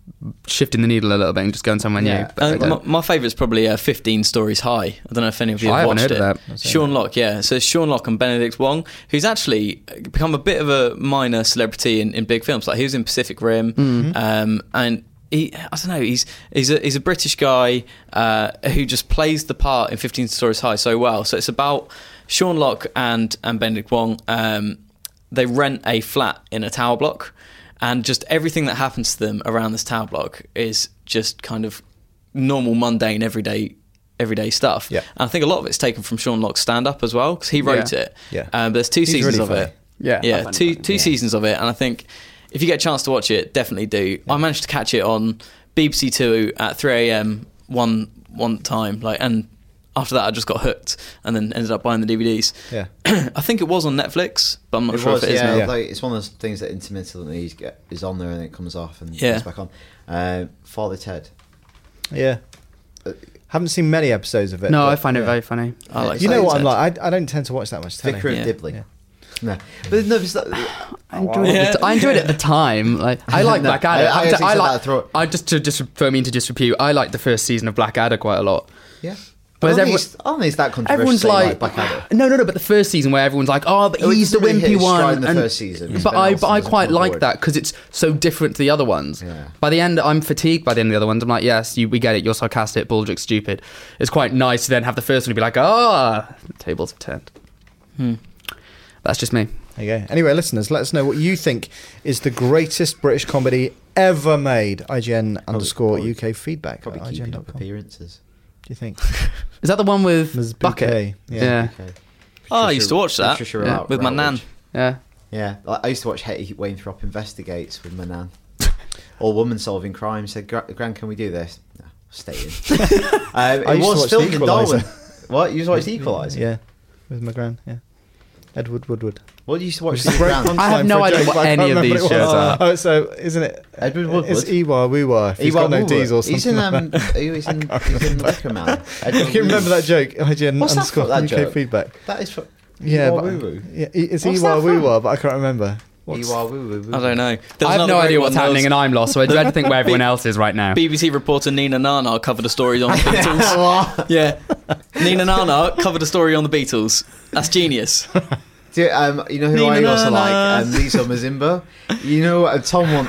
shifting the needle a little bit and just going somewhere Yeah. new. But Uh, I don't- my, my favourite's probably uh, fifteen Stories High. I don't know if any of you I have haven't watched heard it. of that. Sean Locke, yeah. So it's Sean Locke and Benedict Wong, who's actually become a bit of a minor celebrity in, in big films. Like he was in Pacific Rim, Mm-hmm. um, and he, I don't know, he's he's a he's a British guy uh, who just plays the part in fifteen Stories High so well. So it's about Sean Locke and and Benedict Wong. Um, they rent a flat in a tower block. And just everything that happens to them around this tower block is just kind of normal, mundane, everyday, everyday stuff. Yeah. And I think a lot of it's taken from Sean Locke's stand-up as well, because he wrote Yeah. it. Yeah. Um, but there's two He's seasons really of funny. it. Yeah, I Yeah. find Two it funny. two Yeah. seasons of it, and I think if you get a chance to watch it, definitely do. I managed to catch it on B B C Two at three a.m. one one time, like, and after that I just got hooked, and then ended up buying the D V Ds. Yeah. I think it was on Netflix, but I'm not It sure was, if it is yeah, now. Yeah. Like, it's one of those things that intermittently get, is on there and it comes off and Yeah. comes back on. Uh, Father Ted. Yeah. Haven't seen many episodes of it. no, but, I find it yeah. very funny. I like You know Father what I'm Ted. like? I, I don't tend to watch that much telly. Vicar of Yeah. Dibley. Yeah. No, but no, it's not, I enjoyed, it, Yeah. at the- I enjoyed it at the time. Like I like No, Blackadder. I- I I, actually I, said like. that through- I just to just throw me into disrepute. I like the first season of Blackadder quite a lot. yeah. Whereas I don't, think everyone- it's, I don't think it's that controversial. Everyone's to say, like, Blackadder. no, no, no. But the first season where everyone's like, oh, but Oh, it he's the doesn't really hit wimpy its stride one. in the and- first season, because But Ben I, Olsen but I doesn't quite come like forward. that because it's so different to the other ones. Yeah. By the end, I'm fatigued. By the end of the other ones, I'm like, yes, you, we get it. You're sarcastic, Baldrick, stupid. It's quite nice to then have the first one and be like, ah, the tables have turned. Hmm. That's just me. There you go. Anyway, listeners, let us know what you think is the greatest British comedy ever made. I G N underscore probably- U K feedback Probably at I G N keeping dot up com. appearances. Do you think? Is that the one with Miz Bucket? Bouquet, Yeah. yeah. Yeah. Okay. Oh, I used to watch that. Patricia Yeah. Rout- with my nan. Routledge. yeah. Yeah, like, I used to watch Hetty Wainthropp Investigates with my nan. All woman solving crime. Said, "Gra- Gran, can we do this?" No, stay in. um, I it used to was watch filmed The in Equalizer. Darwin. What? You used to watch The Equalizer? Yeah, with my gran, yeah. Edward Woodward. What did you used to watch? Which is a with great Gran? punchline I have no for a idea joke, what but I any can't of remember these what it was. shows are. Oh, so isn't it? Edward Woodward. It's Ewa Weewa. If he's Ewa got no Woolworth. D's or something. He's in, like um, that. he's in, he's in Liquor Man. If you remember that joke, I G N What's that underscore for, that U K joke? feedback. That is for Yeah, Ewa but Woo Woo. yeah, it's What's Ewa that from? Weewa, but I can't remember. What's- Ewa Woo Woo Woo. I don't know. There was I have another no great idea one. what's There happening was- and I'm lost, so I dread to think where everyone else is right now. B B C reporter Nina Nana covered a story on the Beatles. Yeah, Nina Nana covered a story on the Beatles. That's genius. Do you, um, you know who I Nina also Nana. like? Um, Lisa Mazimba. You know uh, Tom want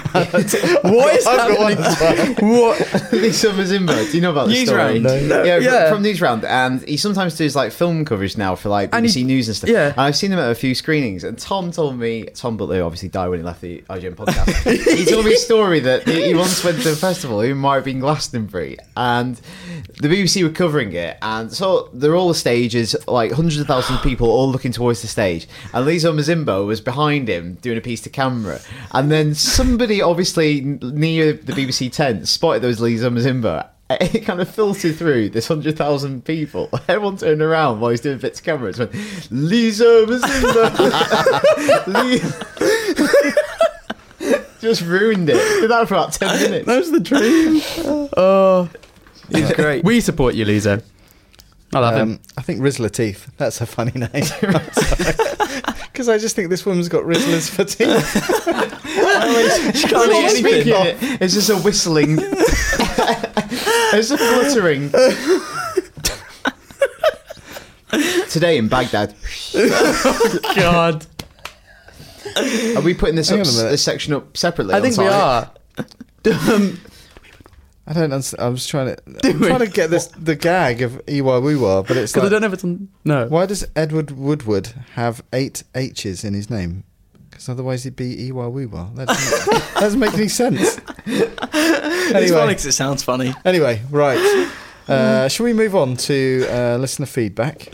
What is I've got one happening? as well. What? Lisa Mazimba. Do you know about this story? Newsround. No. Yeah, Yeah. from Newsround, and he sometimes does like film coverage now for like B And B he- C News and stuff. yeah. And I've seen him at a few screenings. And Tom told me, Tom Butler obviously died when he left the I G N podcast. He told me a story that he he once went to a festival. It might have been Glastonbury, and the B B C were covering it, and so they're all the stages, like hundreds of thousands of people all looking towards the stage, and Lisa Mazimbo was behind him doing a piece to camera, and then somebody obviously n- near the B B C tent spotted those Lisa Mazimbo. It kind of filtered through this hundred thousand people. Everyone turned around while he's doing bits of camera. It's went, Lisa Mazimbo. Li- Just ruined it. Did that for about ten minutes. That was the dream. Oh, He's great. we support you, Lisa. I love him. Um, I think Riz Lateef. That's a funny name. Because I just think this woman's got Rizzlers for teeth. She can't eat Just anything. speaking it, it's just a whistling. It's a fluttering. Today in Baghdad. God. Are we putting this Hang up, on a minute. this section up separately? I on think we site? are. Um, I don't understand. I was trying to Do I'm we? trying to get this the gag of Ewa Weewa, but it's Because I like, don't know if it's on. No. why does Edward Woodward have eight H's in his name? Because otherwise he'd be Ewa Weewa. That doesn't, that doesn't make any sense. It's Anyway. funny because it sounds funny. Anyway, right. Uh, shall we move on to uh, listener feedback?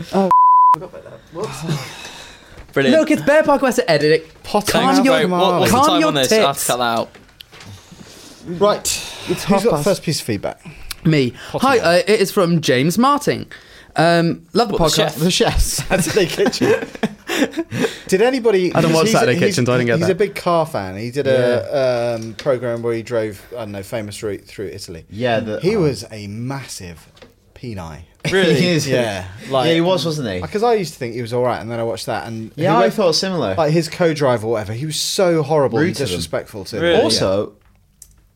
Brilliant. Look, it's Bear Park West to edit it. Potter. Thanks, Calm your- bro. What, what's the calm time your on this? I have to tits. cut that out. Right. It's Who's half got the past. first piece of feedback? Me. Hi, uh, it is from James Martin. Um, love the What, the podcast. chef? The chefs. Saturday Kitchen. Did anybody? I don't watch he's- Saturday he's- Kitchen, so I didn't get He's that. a big car fan. He did a um, program where he drove, I don't know, famous route through Italy. Yeah, the, He oh. was a massive penile. Really? He is. Yeah, like yeah, he was, wasn't he? Because I used to think he was all right, and then I watched that, and Yeah, whoever- I thought similar. like his co-driver or whatever, he was so horrible Rude and to them. disrespectful to him. Really? Also,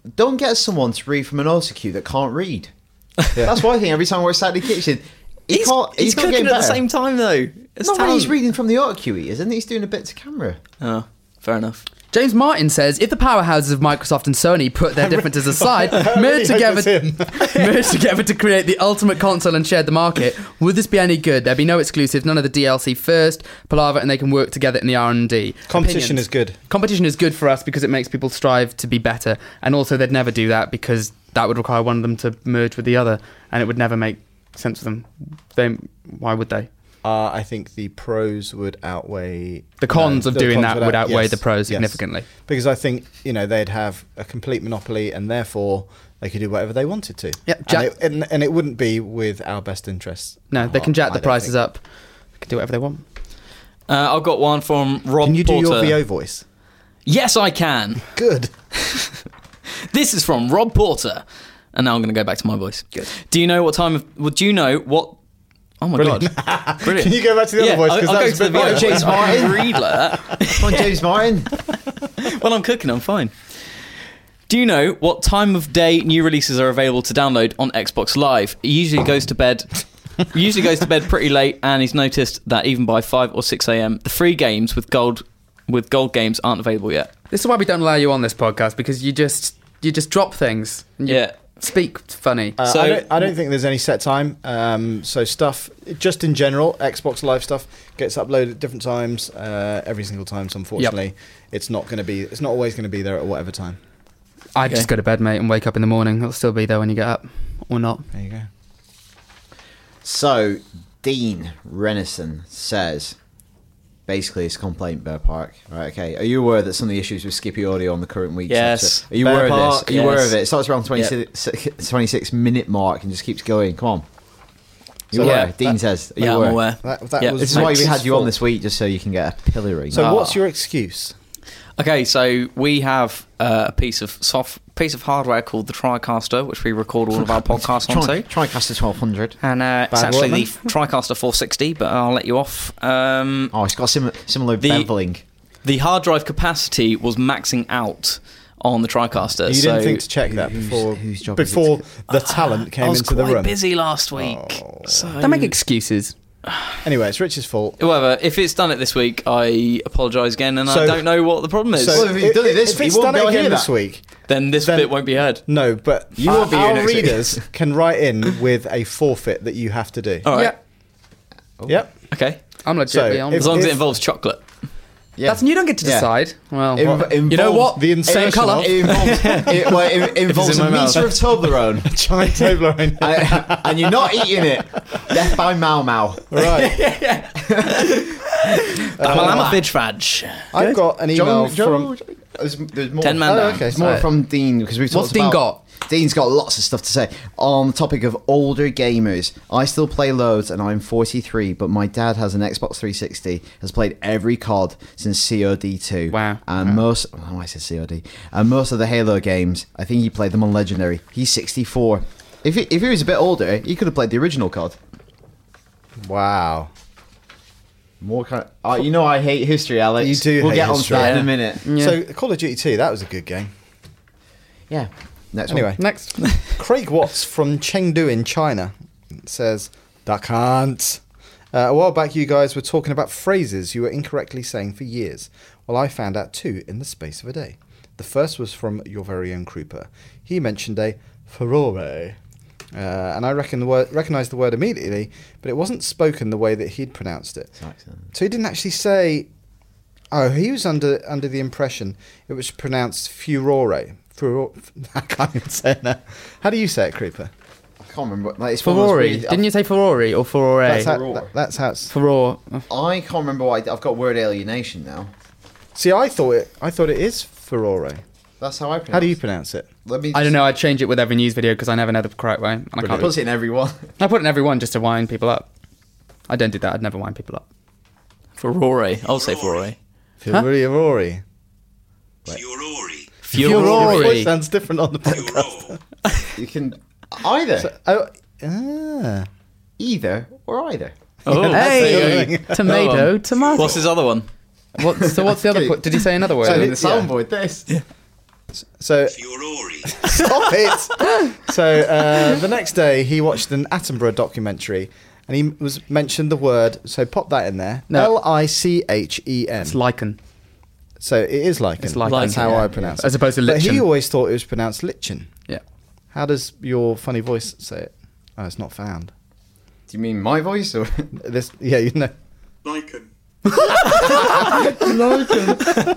don't get someone to read from an autocue that can't read. That's what I think every time we're sat in the kitchen. He he's can't, he's, he's not cooking getting at the better. same time though. It's Not when he's talent. reading from the autocue, he isn't. He's doing a bit to camera. Oh, fair enough. James Martin says, if the powerhouses of Microsoft and Sony put their differences aside, I merge really hope together, it's him. merge together to create the ultimate console and shared the market, would this be any good? There'd be no exclusives, none of the D L C first, palaver, and they can work together in the R and D. Competition Opinions. is good. Competition is good for us because it makes people strive to be better, and also they'd never do that because that would require one of them to merge with the other, and it would never make sense for them. They, why would they? Uh, I think the pros would outweigh The cons no, of the doing cons that would would out- outweigh yes, the pros yes. significantly. Because I think, you know, they'd have a complete monopoly and therefore they could do whatever they wanted to. Yep, and, Jack- it, and, and it wouldn't be with our best interests. No, they at can jack heart, the I don't prices think. up. They can do whatever they want. Uh, I've got one from Rob Can you do Porter. your V O voice? Yes, I can. Good. This is from Rob Porter, and now I'm going to go back to my voice. Good. Do you know what time of? Well, do you know what? Oh my Brilliant. god! Brilliant. Can you go back to the Yeah, other voice? I'll, Because I'll that go was to a the bit video. better. James I can Martin. read like that. Come on, James Martin. When I'm cooking, I'm fine. Do you know what time of day new releases are available to download on Xbox Live? He usually goes to bed. He usually goes to bed pretty late, and he's noticed that even by five or six a.m., the free games with gold with gold games aren't available yet. This is why we don't allow you on this podcast, because you just you just drop things. And you Yeah. speak funny. Uh, So- I, don't, I don't think there's any set time. Um, so stuff, just in general, Xbox Live stuff gets uploaded at different times, uh, every single time. So unfortunately, it's not going to be. It's not always going to be there at whatever time. I'd okay. just go to bed, mate, and wake up in the morning. It'll still be there when you get up, or not. There you go. So, Dean Renison says, basically it's a complaint, Bear Park. Right, okay. Are you aware that some of the issues with Skippy Audio on the current week's Yes. episode- Are you Bear aware of Park, this? Are you aware yes. of it? It starts around twenty-six, twenty-six minute mark and just keeps going. Come on. You So, aware? yeah, Dean that- says, are Yeah, you I'm aware? aware. That, that Yeah, was This is why we Max's had you on fault. this week, just so you can get a pillory. So Ah. what's your excuse? Okay, so we have uh, a piece of soft piece of hardware called the TriCaster, which we record all of our podcasts Try, onto. TriCaster twelve hundred. And uh, it's Bad actually the workman. TriCaster four sixty, but I'll let you off. Um, Oh, it's got similar, similar The- beveling. the hard drive capacity was maxing out on the TriCaster. You so didn't think to check that Whose- before whose job is it before to- the talent came I was into quite the room. busy last week. Oh. So Don't make excuses. Anyway, it's Rich's fault. Whatever. If it's done it this week, I apologise again, and I So- don't know what the problem is. So Well, if you've done it this if week, it's you won't done be it able to again hear this that. week, then this then- bit won't be heard. no, but You our, won't be here our next week. readers can write in with a forfeit that you have to do. All right. Yeah, Yep. Okay. I'm legitimately So, on. if- As long as if- it involves chocolate. Yeah. That's you don't get to Yeah. decide. Well, It well, inv- you know involves what? the insane Same colour. It involves, it, well, it involves in a my mouth. metre of Toblerone. Giant Toblerone. and, and you're not eating it. Death by Mau Mau. Right. Bamalama Fidge Fadge. I've got an email Joe, Joe, from. there's, there's more. Ten man Oh, down. okay. There's more Right. from Dean because we've What's talked Dean about. got? Dean's got lots of stuff to say on the topic of older gamers. I still play loads, and I'm forty-three. But my dad has an Xbox three sixty. Has played every C O D since C O D two. Wow. And most, oh, I said C O D. And most of the Halo games, I think he played them on Legendary. He's sixty-four. If he, if he was a bit older, he could have played the original C O D. Wow. More kind of, uh, you know I hate history, Alex. You do We'll hate get on to history. that in Yeah. a minute. Yeah. So Call of Duty two, that was a good game. Yeah. Next Anyway, one. Next. Craig Watts from Chengdu in China says, "That can't." Uh, a while back, you guys were talking about phrases you were incorrectly saying for years. Well, I found out two in the space of a day. The first was from your very own Krupa. He mentioned a furore, uh, and I reckon the word, recognised the word immediately, but it wasn't spoken the way that he'd pronounced it. So he didn't actually say. Oh, he was under under the impression it was pronounced furore. Furore. I can't even say it now. How do you say it, Creeper? I can't remember. What, like, it's one of those Ferrari. weird- Didn't you say Ferrari or Ferrari? That's how, Furore. that- that's how it's. Furore. I can't remember what I, I've got word alienation now. See, I thought it. I thought it is furore. That's how I pronounce How do you it. pronounce it? Let me I don't just- know. I change it with every news video because I never know the correct way, and I I can't. put it in every one. I put it in every one just to wind people up. I don't do that. I'd never wind people up. Ferrari. I'll say Ferrari. Furore. Furore. Your Furore. voice sounds different on the podcast. Furo. You can either, Oh, ah. either or either. Oh, Hey, there you go. tomato, Um, tomato. What's his other one? What, so what's the other? Okay. qu- Did you say another word? So So in it- the soundboard, this. So Furore. stop it. So uh, the next day he watched an Attenborough documentary, and he was mentioned the word. So pop that in there. No. L I C H E N. It's lichen. So it is lichen. It's lichen, That's how yeah, I pronounce yeah. it. As opposed to But lichen. he always thought it was pronounced lichen. Yeah. How does your funny voice say it? Oh, it's not found. Do you mean my voice or? This, yeah, you know. Lichen. Lichen.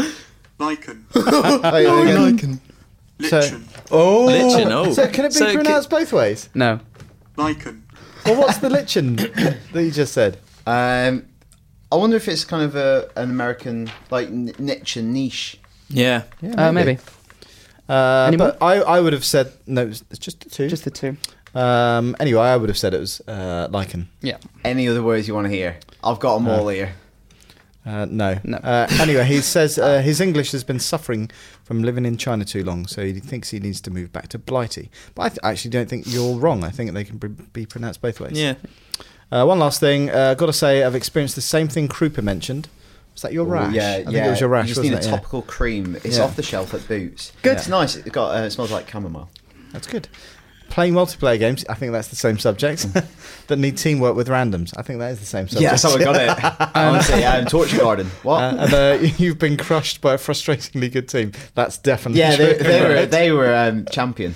Lichen. Oh, yeah, there you go. So- Lichen. Oh. Lichen, oh. So can it be So pronounced both ways? No. Lichen. Well, what's the lichen that you just said? Um, I wonder if it's kind of a an American like n- niche and niche. Yeah. Yeah, Uh, maybe. Uh, Any but I, I would have said no. It's it's just the two. Just the two. Um, anyway, I would have said it was uh, lichen. Yeah. Any other words you want to hear? I've got them all here. Uh, no. No. Uh, anyway, he says uh, his English has been suffering from living in China too long, so he thinks he needs to move back to Blighty. But I th- actually don't think you're wrong. I think they can be, be pronounced both ways. Yeah. Uh, one last thing. Uh, got to say, I've experienced the same thing Krupa mentioned. Was that your Ooh, rash? Yeah, I yeah. think it was your rash, You just wasn't need it? a Yeah. topical cream. It's Yeah. off the shelf at Boots. Good. It's nice. It got. Uh, it smells like chamomile. That's good. Playing multiplayer games, I think that's the same subject. That need teamwork with randoms. I think that is the same subject. Yeah, that's how I got it. Honestly, um, Torture Garden. What? Uh, and uh, you've been crushed by a frustratingly good team. That's definitely yeah, true. they, they were they were um, champion.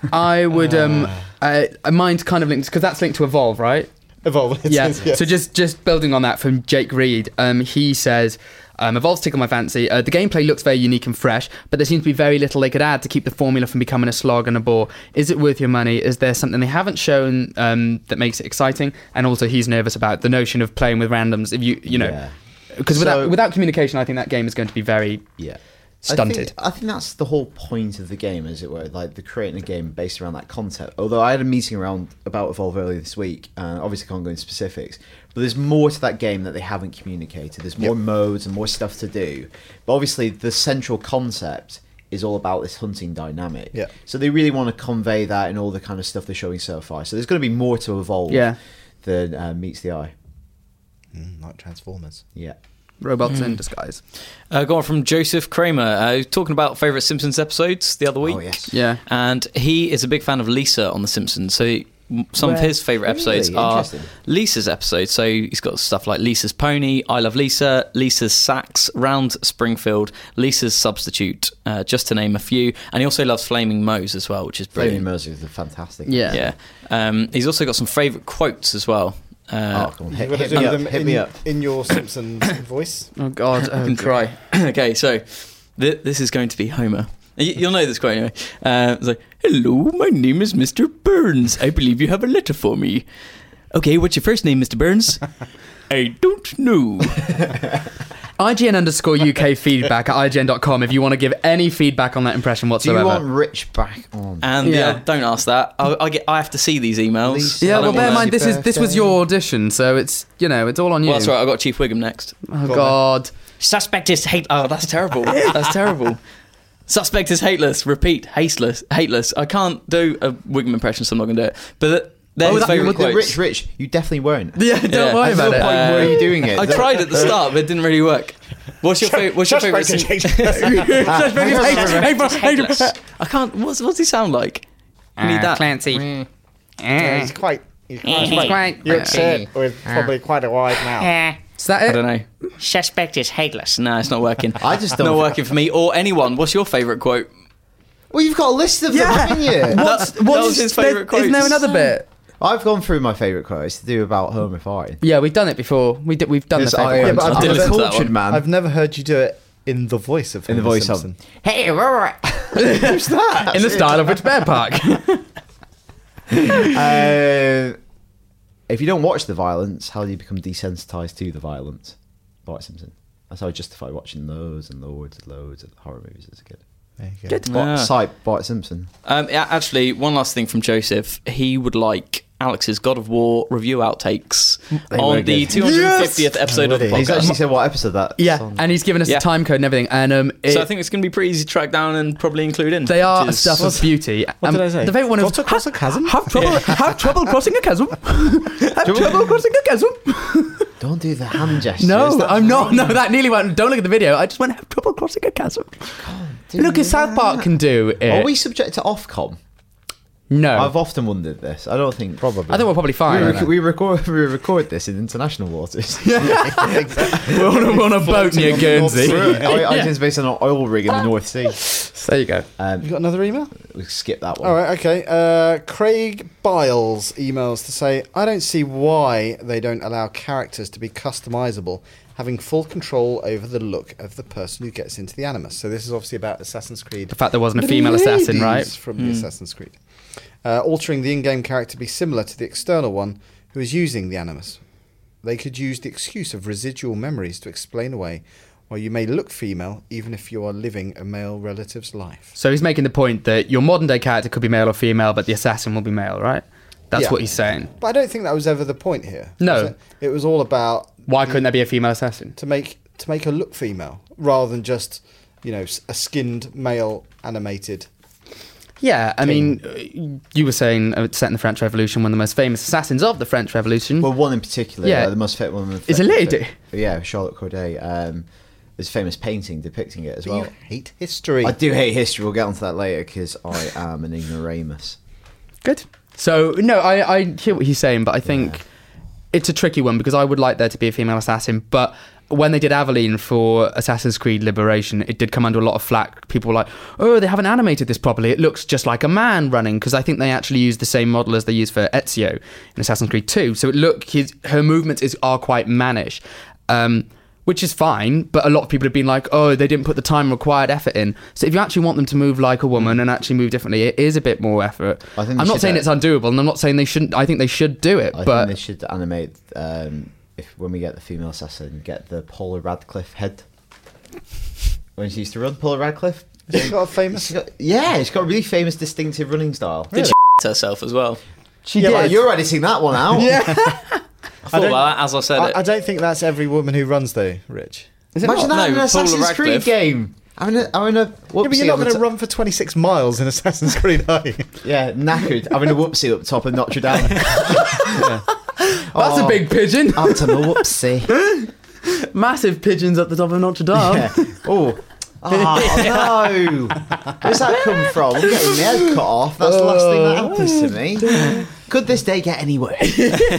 I would um uh, mine's kind of linked because that's linked to Evolve, right? Evolve. it Yeah. is, yes. So just just building on that from Jake Reed, um, he says, um, Evolve's tickled my fancy. Uh, the gameplay looks very unique and fresh, but there seems to be very little they could add to keep the formula from becoming a slog and a bore. Is it worth your money? Is there something they haven't shown um, that makes it exciting? And also, he's nervous about the notion of playing with randoms. If you you know, Yeah. because So- without without communication, I think that game is going to be very Yeah. stunted. I think, I think that's the whole point of the game, as it were. Like, they're creating a game based around that concept. Although I had a meeting around about Evolve earlier this week, and obviously can't go into specifics, but there's more to that game that they haven't communicated. There's more Yep. modes and more stuff to do. But obviously, the central concept is all about this hunting dynamic. Yeah. So they really want to convey that in all the kind of stuff they're showing so far. So there's going to be more to Evolve Yeah. than uh, meets the eye. Mm, like Transformers. Yeah. robots in disguise. Uh, go on from Joseph Kramer, uh, talking about favourite Simpsons episodes the other week. Oh, yes. Yeah. And he is a big fan of Lisa on The Simpsons. So m- some of Well, his favourite episodes really? are Interesting. Lisa's episodes. So he's got stuff like Lisa's Pony, I Love Lisa, Lisa's Sax, Round Springfield, Lisa's Substitute, uh, just to name a few. And he also loves Flaming Moe's as well, which is Flaming brilliant. Moe's is fantastic. Yeah. Yeah. Um, he's also got some favourite quotes as well. Uh, Oh, come on. You Hit, gotta hit do me up. them Hit in, me up. in your Simpsons voice. Oh God. I can try. Okay, so th- this is going to be Homer. Y- You'll know this quote anyway. Uh, it's like, "Hello, my name is Mister Burns. I believe you have a letter for me." "Okay, what's your first name, Mister Burns?" "I don't know." I G N underscore U K feedback at I G N dot com if you want to give any feedback on that impression Do whatsoever. you want Rich back on? And Yeah. yeah, don't ask that. I, I get. I have to see these emails. Lisa. yeah, I well, don't bear in wanna- mind this is this was your audition, so it's you know it's all on you. Well, that's right. I got Chief Wiggum next. Oh God. Suspect is hate. Oh, that's terrible. That's terrible. Suspect is hateless. Repeat, hasteless, hateless. I can't do a Wiggum impression, so I'm not going to do it. But they're Oh, his that, favourite with the quotes. Rich, Rich, you definitely weren't. Yeah, don't Yeah. worry At no about it. point Uh, were you doing it. I tried at the start, but it didn't really work. What's your favorite? What's your favorite? I can't. What's what's he sound like? You need that. Clancy. Yeah, he's quite. He's quite, He's quite- You're upset with probably quite a wide mouth. Is that I it? don't know. Suspect is hateless. No, it's not working. I just don't not think- working for me or anyone. What's your favourite quote? Well, you've got a list of them, Yeah. haven't you? What's, that was his favourite quote. Isn't there another bit? I've gone through my favourite quotes to do about Homer farting. Yeah, we've done it before. We did. We've done the Because I favourite am but quotes. I've did never- listen to that cultured one. man. I've never heard you do it in the voice of in the Homer voice Simpson. of Hey, Homer. Who's that? in the style of Rich Bear Park. Uh, if you don't watch the violence, how do you become desensitized to the violence? Bart Simpson. That's how I justify watching loads and loads and loads of horror movies as a kid. There you go. Bart, Ah. Sight, Bart Simpson. Um, yeah, actually, one last thing from Joseph. He would like Alex's God of War review outtakes were on the good. two hundred fiftieth episode of the Would he? He's podcast. actually said what episode that. yeah, on. and he's given us Yeah. a time code and everything. And um, it, So I think it's going to be pretty easy to track down and probably include in. they are which a is- stuff of beauty. What Um, did I say? The favourite one Got is to cross a chasm? have trouble, have trouble crossing a chasm. have trouble crossing a chasm. Don't do the hand gestures. No, That's I'm not. No, that nearly went. Don't look at the video. I just went have trouble crossing a chasm. Look, as South Park can do it. Are we subject to Ofcom? No. I've often wondered this. I don't think Probably. I think we're probably fine. we, rec- we record we record this in international waters. We're on a, we're on a boat near Guernsey. I, I think it's based on an oil rig in the North Sea. So there you go. Um, You got another email? we'll skip that one. All right, okay. Uh, Craig Biles emails to say, I don't see why they don't allow characters to be customizable, having full control over the look of the person who gets into the Animus. So this is obviously about Assassin's Creed. The fact there wasn't a female assassin, right? From the Assassin's Creed. Uh, altering the in-game character to be similar to the external one who is using the Animus. They could use the excuse of residual memories to explain away why you may look female even if you are living a male relative's life. So he's making the point that your modern day character could be male or female, but the assassin will be male, right? That's Yeah. what he's saying. But I don't think that was ever the point here. No. Was it? It was all about Why couldn't there be a female assassin? to make to make her look female rather than just, you know, s- a skinned male animated. Yeah, I mean, uh, you were saying uh, it's set in the French Revolution, one of the most famous assassins of the French Revolution. Well, one in particular, Yeah. yeah, the most fit one. It's a lady. Yeah, Charlotte Corday. Um, there's a famous painting depicting it as But well. you hate history. I do hate history. We'll get onto that later because I am an ignoramus. Good. So, no, I, I hear what he's saying, but I think it's a tricky one because I would like there to be a female assassin, but when they did Aveline for Assassin's Creed Liberation, it did come under a lot of flack. People were like, oh, they haven't animated this properly. It looks just like a man running, because I think they actually used the same model as they used for Ezio in Assassin's Creed two. So it look, his, her movements is, are quite mannish, um, which is fine, but a lot of people have been like, oh, they didn't put the time required effort in. So if you actually want them to move like a woman and actually move differently, it is a bit more effort. I think they I'm not should, saying uh, it's undoable, and I'm not saying they shouldn't. I think they should do it, I but think they should animate, um, if when we get the female assassin, get the Paula Radcliffe head. When she used to run, Paula Radcliffe. She's got a famous. She's got, yeah, she's got a really famous, distinctive running style. Did she herself as well? she Yeah, did. but you're editing that one out. yeah. I thought don't- about that as I said I, it. I don't think that's every woman who runs though, Rich. Is it Imagine not? that in No, an Paula Assassin's Creed Radcliffe. game. I'm in a, I'm in a Yeah, but whoopsie you're not on the going to to- run for twenty-six miles in Assassin's Creed, are you? Yeah, knackered. I'm in a whoopsie up top of Notre Dame. That's a big pigeon. Up to my whoopsie. Massive pigeons at the top of Notre Dame. Yeah. Oh. Oh no! Where's that come from? I'm getting my head cut off. That's the last thing that happens to me. Could this day get any worse?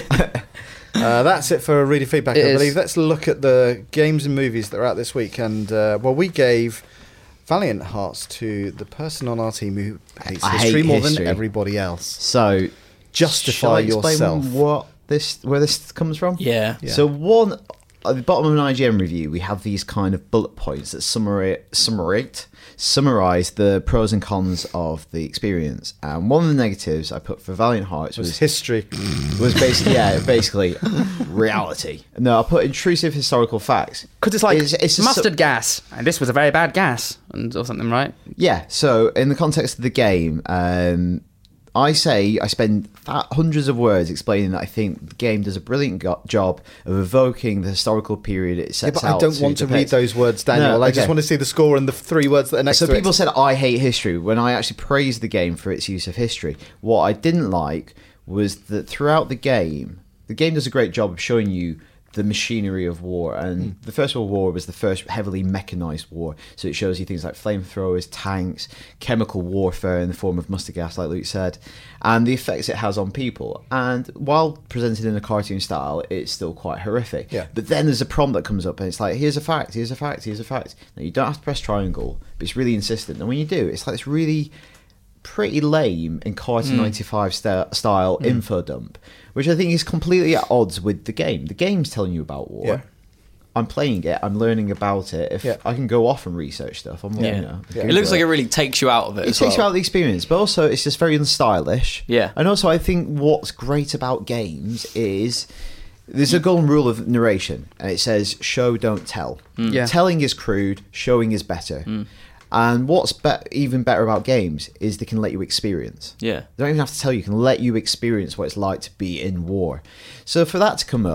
Uh, that's it for reader feedback, It I is. believe. Let's look at the games and movies that are out this week. And, uh, well, we gave Valiant Hearts to the person on our team who hates I history hate more history. than everybody else. So, Justify shall I explain yourself. What this, where this comes from? yeah. Yeah. So one at the bottom of an I G N review, we have these kind of bullet points that summarize, summarize, summarize the pros and cons of the experience. And one of the negatives I put for Valiant Hearts It was was history. was basically yeah, basically reality. No, I put intrusive historical facts Because it's like It's- it's a mustard su- gas, and this was a very bad gas, and or something, right? Yeah, so in the context of the game, um, I say I spend th- hundreds of words explaining that I think the game does a brilliant go- job of evoking the historical period it Yeah, sets but I out don't want to read depict. those words, Daniel. No, I okay. just want to see the score and the three words that are next So to people it. said I hate history when I actually praised the game for its use of history. What I didn't like was that throughout the game, the game does a great job of showing you the machinery of war, and the First World War was the first heavily mechanized war, so it shows you things like flamethrowers, tanks, chemical warfare in the form of mustard gas, like Luke said, and the effects it has on people. And while presented in a cartoon style, it's still quite horrific. Yeah. But then there's a prompt that comes up and it's like, here's a fact, here's a fact, here's a fact. Now you don't have to press triangle, but it's really insistent, and when you do, it's like this really pretty lame in Cartoon ninety-five st- style info dump, which I think is completely at odds with the game. The game's telling you about war. Yeah. I'm playing it. I'm learning about it. If Yeah. I can go off and research stuff, I'm Yeah. you know. Yeah. It looks like it really takes you out of it. It as takes you well. out of the experience, but also it's just very unstylish. Yeah. And also, I think what's great about games is there's a golden rule of narration, and it says show, don't tell. Yeah. Telling is crude, showing is better. And what's be- even better about games is they can let you experience. Yeah. They don't even have to tell you, can let you experience what it's like to be in war. So for that to come up,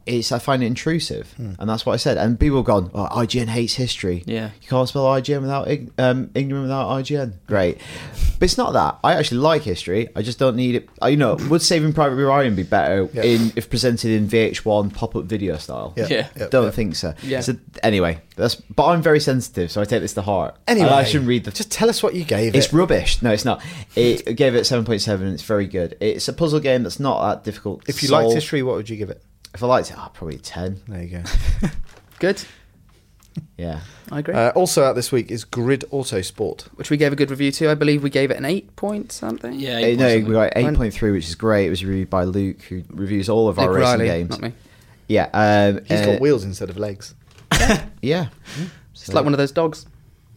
it's I find it intrusive, mm. and that's what I said. And people have gone, oh, I G N hates history. Yeah, you can't spell I G N without um, ignorant without I G N. Great, but it's not that. I actually like history. I just don't need it. I, you know, would Saving Private Ryan be better yeah. in if presented in V H one pop-up video style? Yeah, yeah. yeah. don't yeah. think so. Yeah. So anyway, that's. But I'm very sensitive, so I take this to heart. Anyway, and I shouldn't read the. Just tell us what you gave it's it. It's rubbish. No, it's not. It gave it seven point seven. It's very good. It's a puzzle game that's not that difficult. If you solve. liked history, what would you give it? If I liked it, oh, probably ten. There you go. Good. Yeah, I agree. Uh, also out this week is Grid Autosport, which we gave a good review to. I believe we gave it an eight point something. Yeah, eight no, we got eight point three, which is great. It was reviewed by Luke, who reviews all of Luke our racing Riley, games. Not me. Yeah, um, he's uh, got wheels instead of legs. Yeah, it's so. like one of those dogs.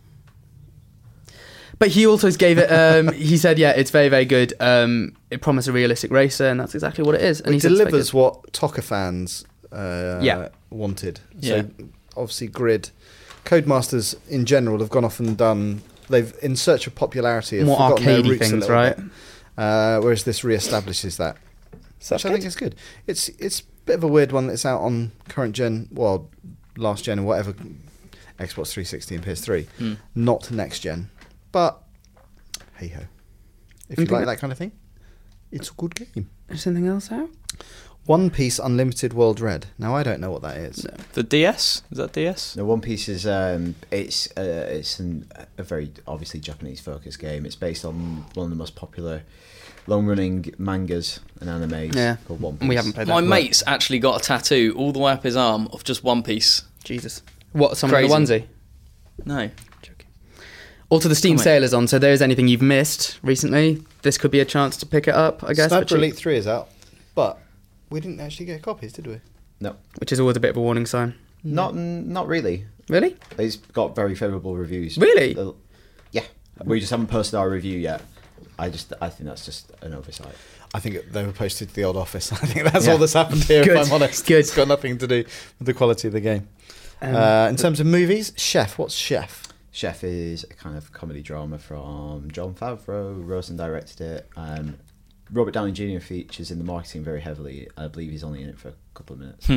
But he also gave it. Um, he said, "Yeah, it's very, very good. Um, it promised a realistic racer, and that's exactly what it is." And it he delivers what T O C A fans uh, yeah. wanted. Yeah. So obviously, Grid, Codemasters in general have gone off and done. They've in search of popularity, have more forgotten their arcadey roots things, a right? bit, uh, whereas this re-establishes that, so which I think is good. It's it's a bit of a weird one that's out on current gen, well, last gen or whatever, Xbox three sixty and P S three, mm. not next gen, but. Hey ho. If you like that kind of thing, it's a good game. Is something else out? One Piece Unlimited World Red. Now I don't know what that is. No. The D S? Is that D S? No, One Piece is um, it's uh, it's an, a very obviously Japanese focused game. It's based on one of the most popular long running mangas and animes yeah. called One Piece. We haven't played that. My mate's actually got a tattoo all the way up his arm of just One Piece. Jesus. What, someone in the onesie? No. Also, the Steam oh, sale is on, so if there's anything you've missed recently, this could be a chance to pick it up, I guess. Sniper Elite three is out, but we didn't actually get copies, did we? No. Which is always a bit of a warning sign. Not not really. Really? It's got very favourable reviews. Really? Uh, yeah. We just haven't posted our review yet. I just I think that's just an oversight. I think they were posted to the old office. I think that's yeah. all that's happened here, Good. if I'm honest. Good. It's got nothing to do with the quality of the game. Um, uh, in terms of movies, Chef. What's Chef? Chef is a kind of comedy drama from Jon Favreau. Rosen directed it. Um, Robert Downey Junior features in the marketing very heavily. I believe he's only in it for a couple of minutes.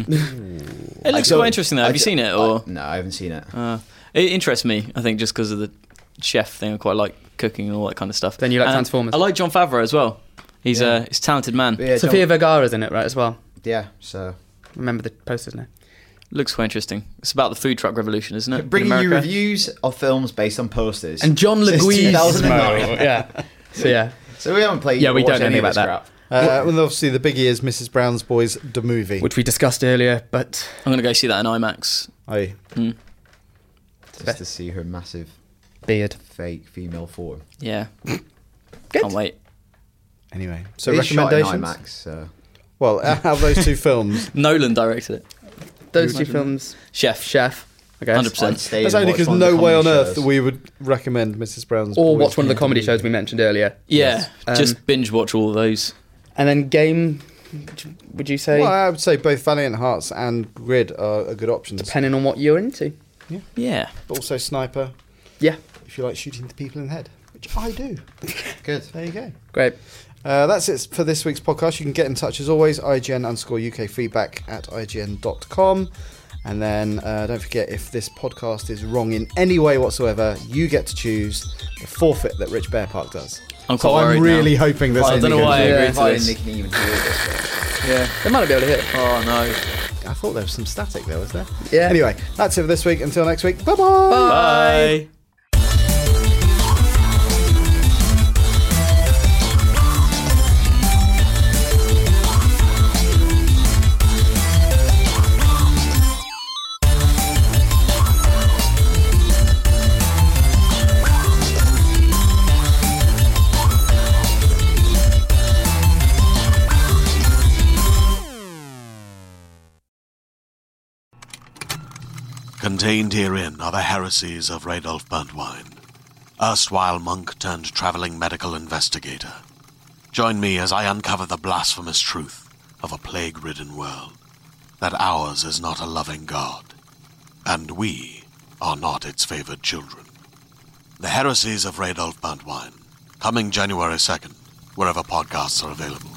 It looks so, quite interesting though. Have I, you seen it? Or I, no, I haven't seen it. Uh, it interests me, I think, just because of the chef thing. I quite like cooking and all that kind of stuff. Then you like and Transformers. I like Jon Favreau as well. He's yeah. a he's a talented man. Yeah, Sofia John, Vergara's in it, right, as well? Yeah, so... Remember the posters now. Looks quite interesting. It's about the food truck revolution, isn't it? Bringing you reviews of films based on posters. And John Since Leguizamo. two thousand nine. Yeah. So, yeah. So we haven't played... Yeah, we don't know any anything of about this that. crap. Uh, well, obviously, the biggie is Missus Brown's Boys, the movie. Which we discussed earlier, but... I'm going to go see that in IMAX. Aye. Mm. Just to see her massive... beard. Fake female form. Yeah. Good. Can't wait. Anyway, so It is shot in recommendations? IMAX, so... Well, out of those two films... Nolan directed it. Those two films... Chef. Chef. I guess. one hundred percent. I'd stay That's and only watch because one of the no way on comedy earth shows. that we would recommend Missus Brown's Or Boys watch one of the the comedy movie. shows we mentioned earlier. Yeah. Um, Just binge watch all of those. And then game... would you- Would you say... Well, I would say both Valiant Hearts and Grid are, are good options. depending on what you're into. Yeah. But also Sniper, Yeah. if you like shooting the people in the head, which I do. Good. There you go. Great. Uh, that's it for this week's podcast. You can get in touch as always, IGN underscore UK feedback at IGN dot com. And then uh, don't forget, if this podcast is wrong in any way whatsoever, you get to choose the forfeit that Rich Bear Park does. I'm So quite I'm worried really now. hoping there's I don't something know why I good. agreed If to I this. didn't even hear this. Yeah. They might not be able to hit. Oh no. I thought there was some static there, was there? Yeah. Anyway, that's it for this week. Until next week, bye-bye. Bye. Contained herein are the heresies of Radolf Burntwine, erstwhile monk turned traveling medical investigator. Join me as I uncover the blasphemous truth of a plague-ridden world, that ours is not a loving God, and we are not its favored children. The heresies of Radolf Burntwine, coming January second, wherever podcasts are available.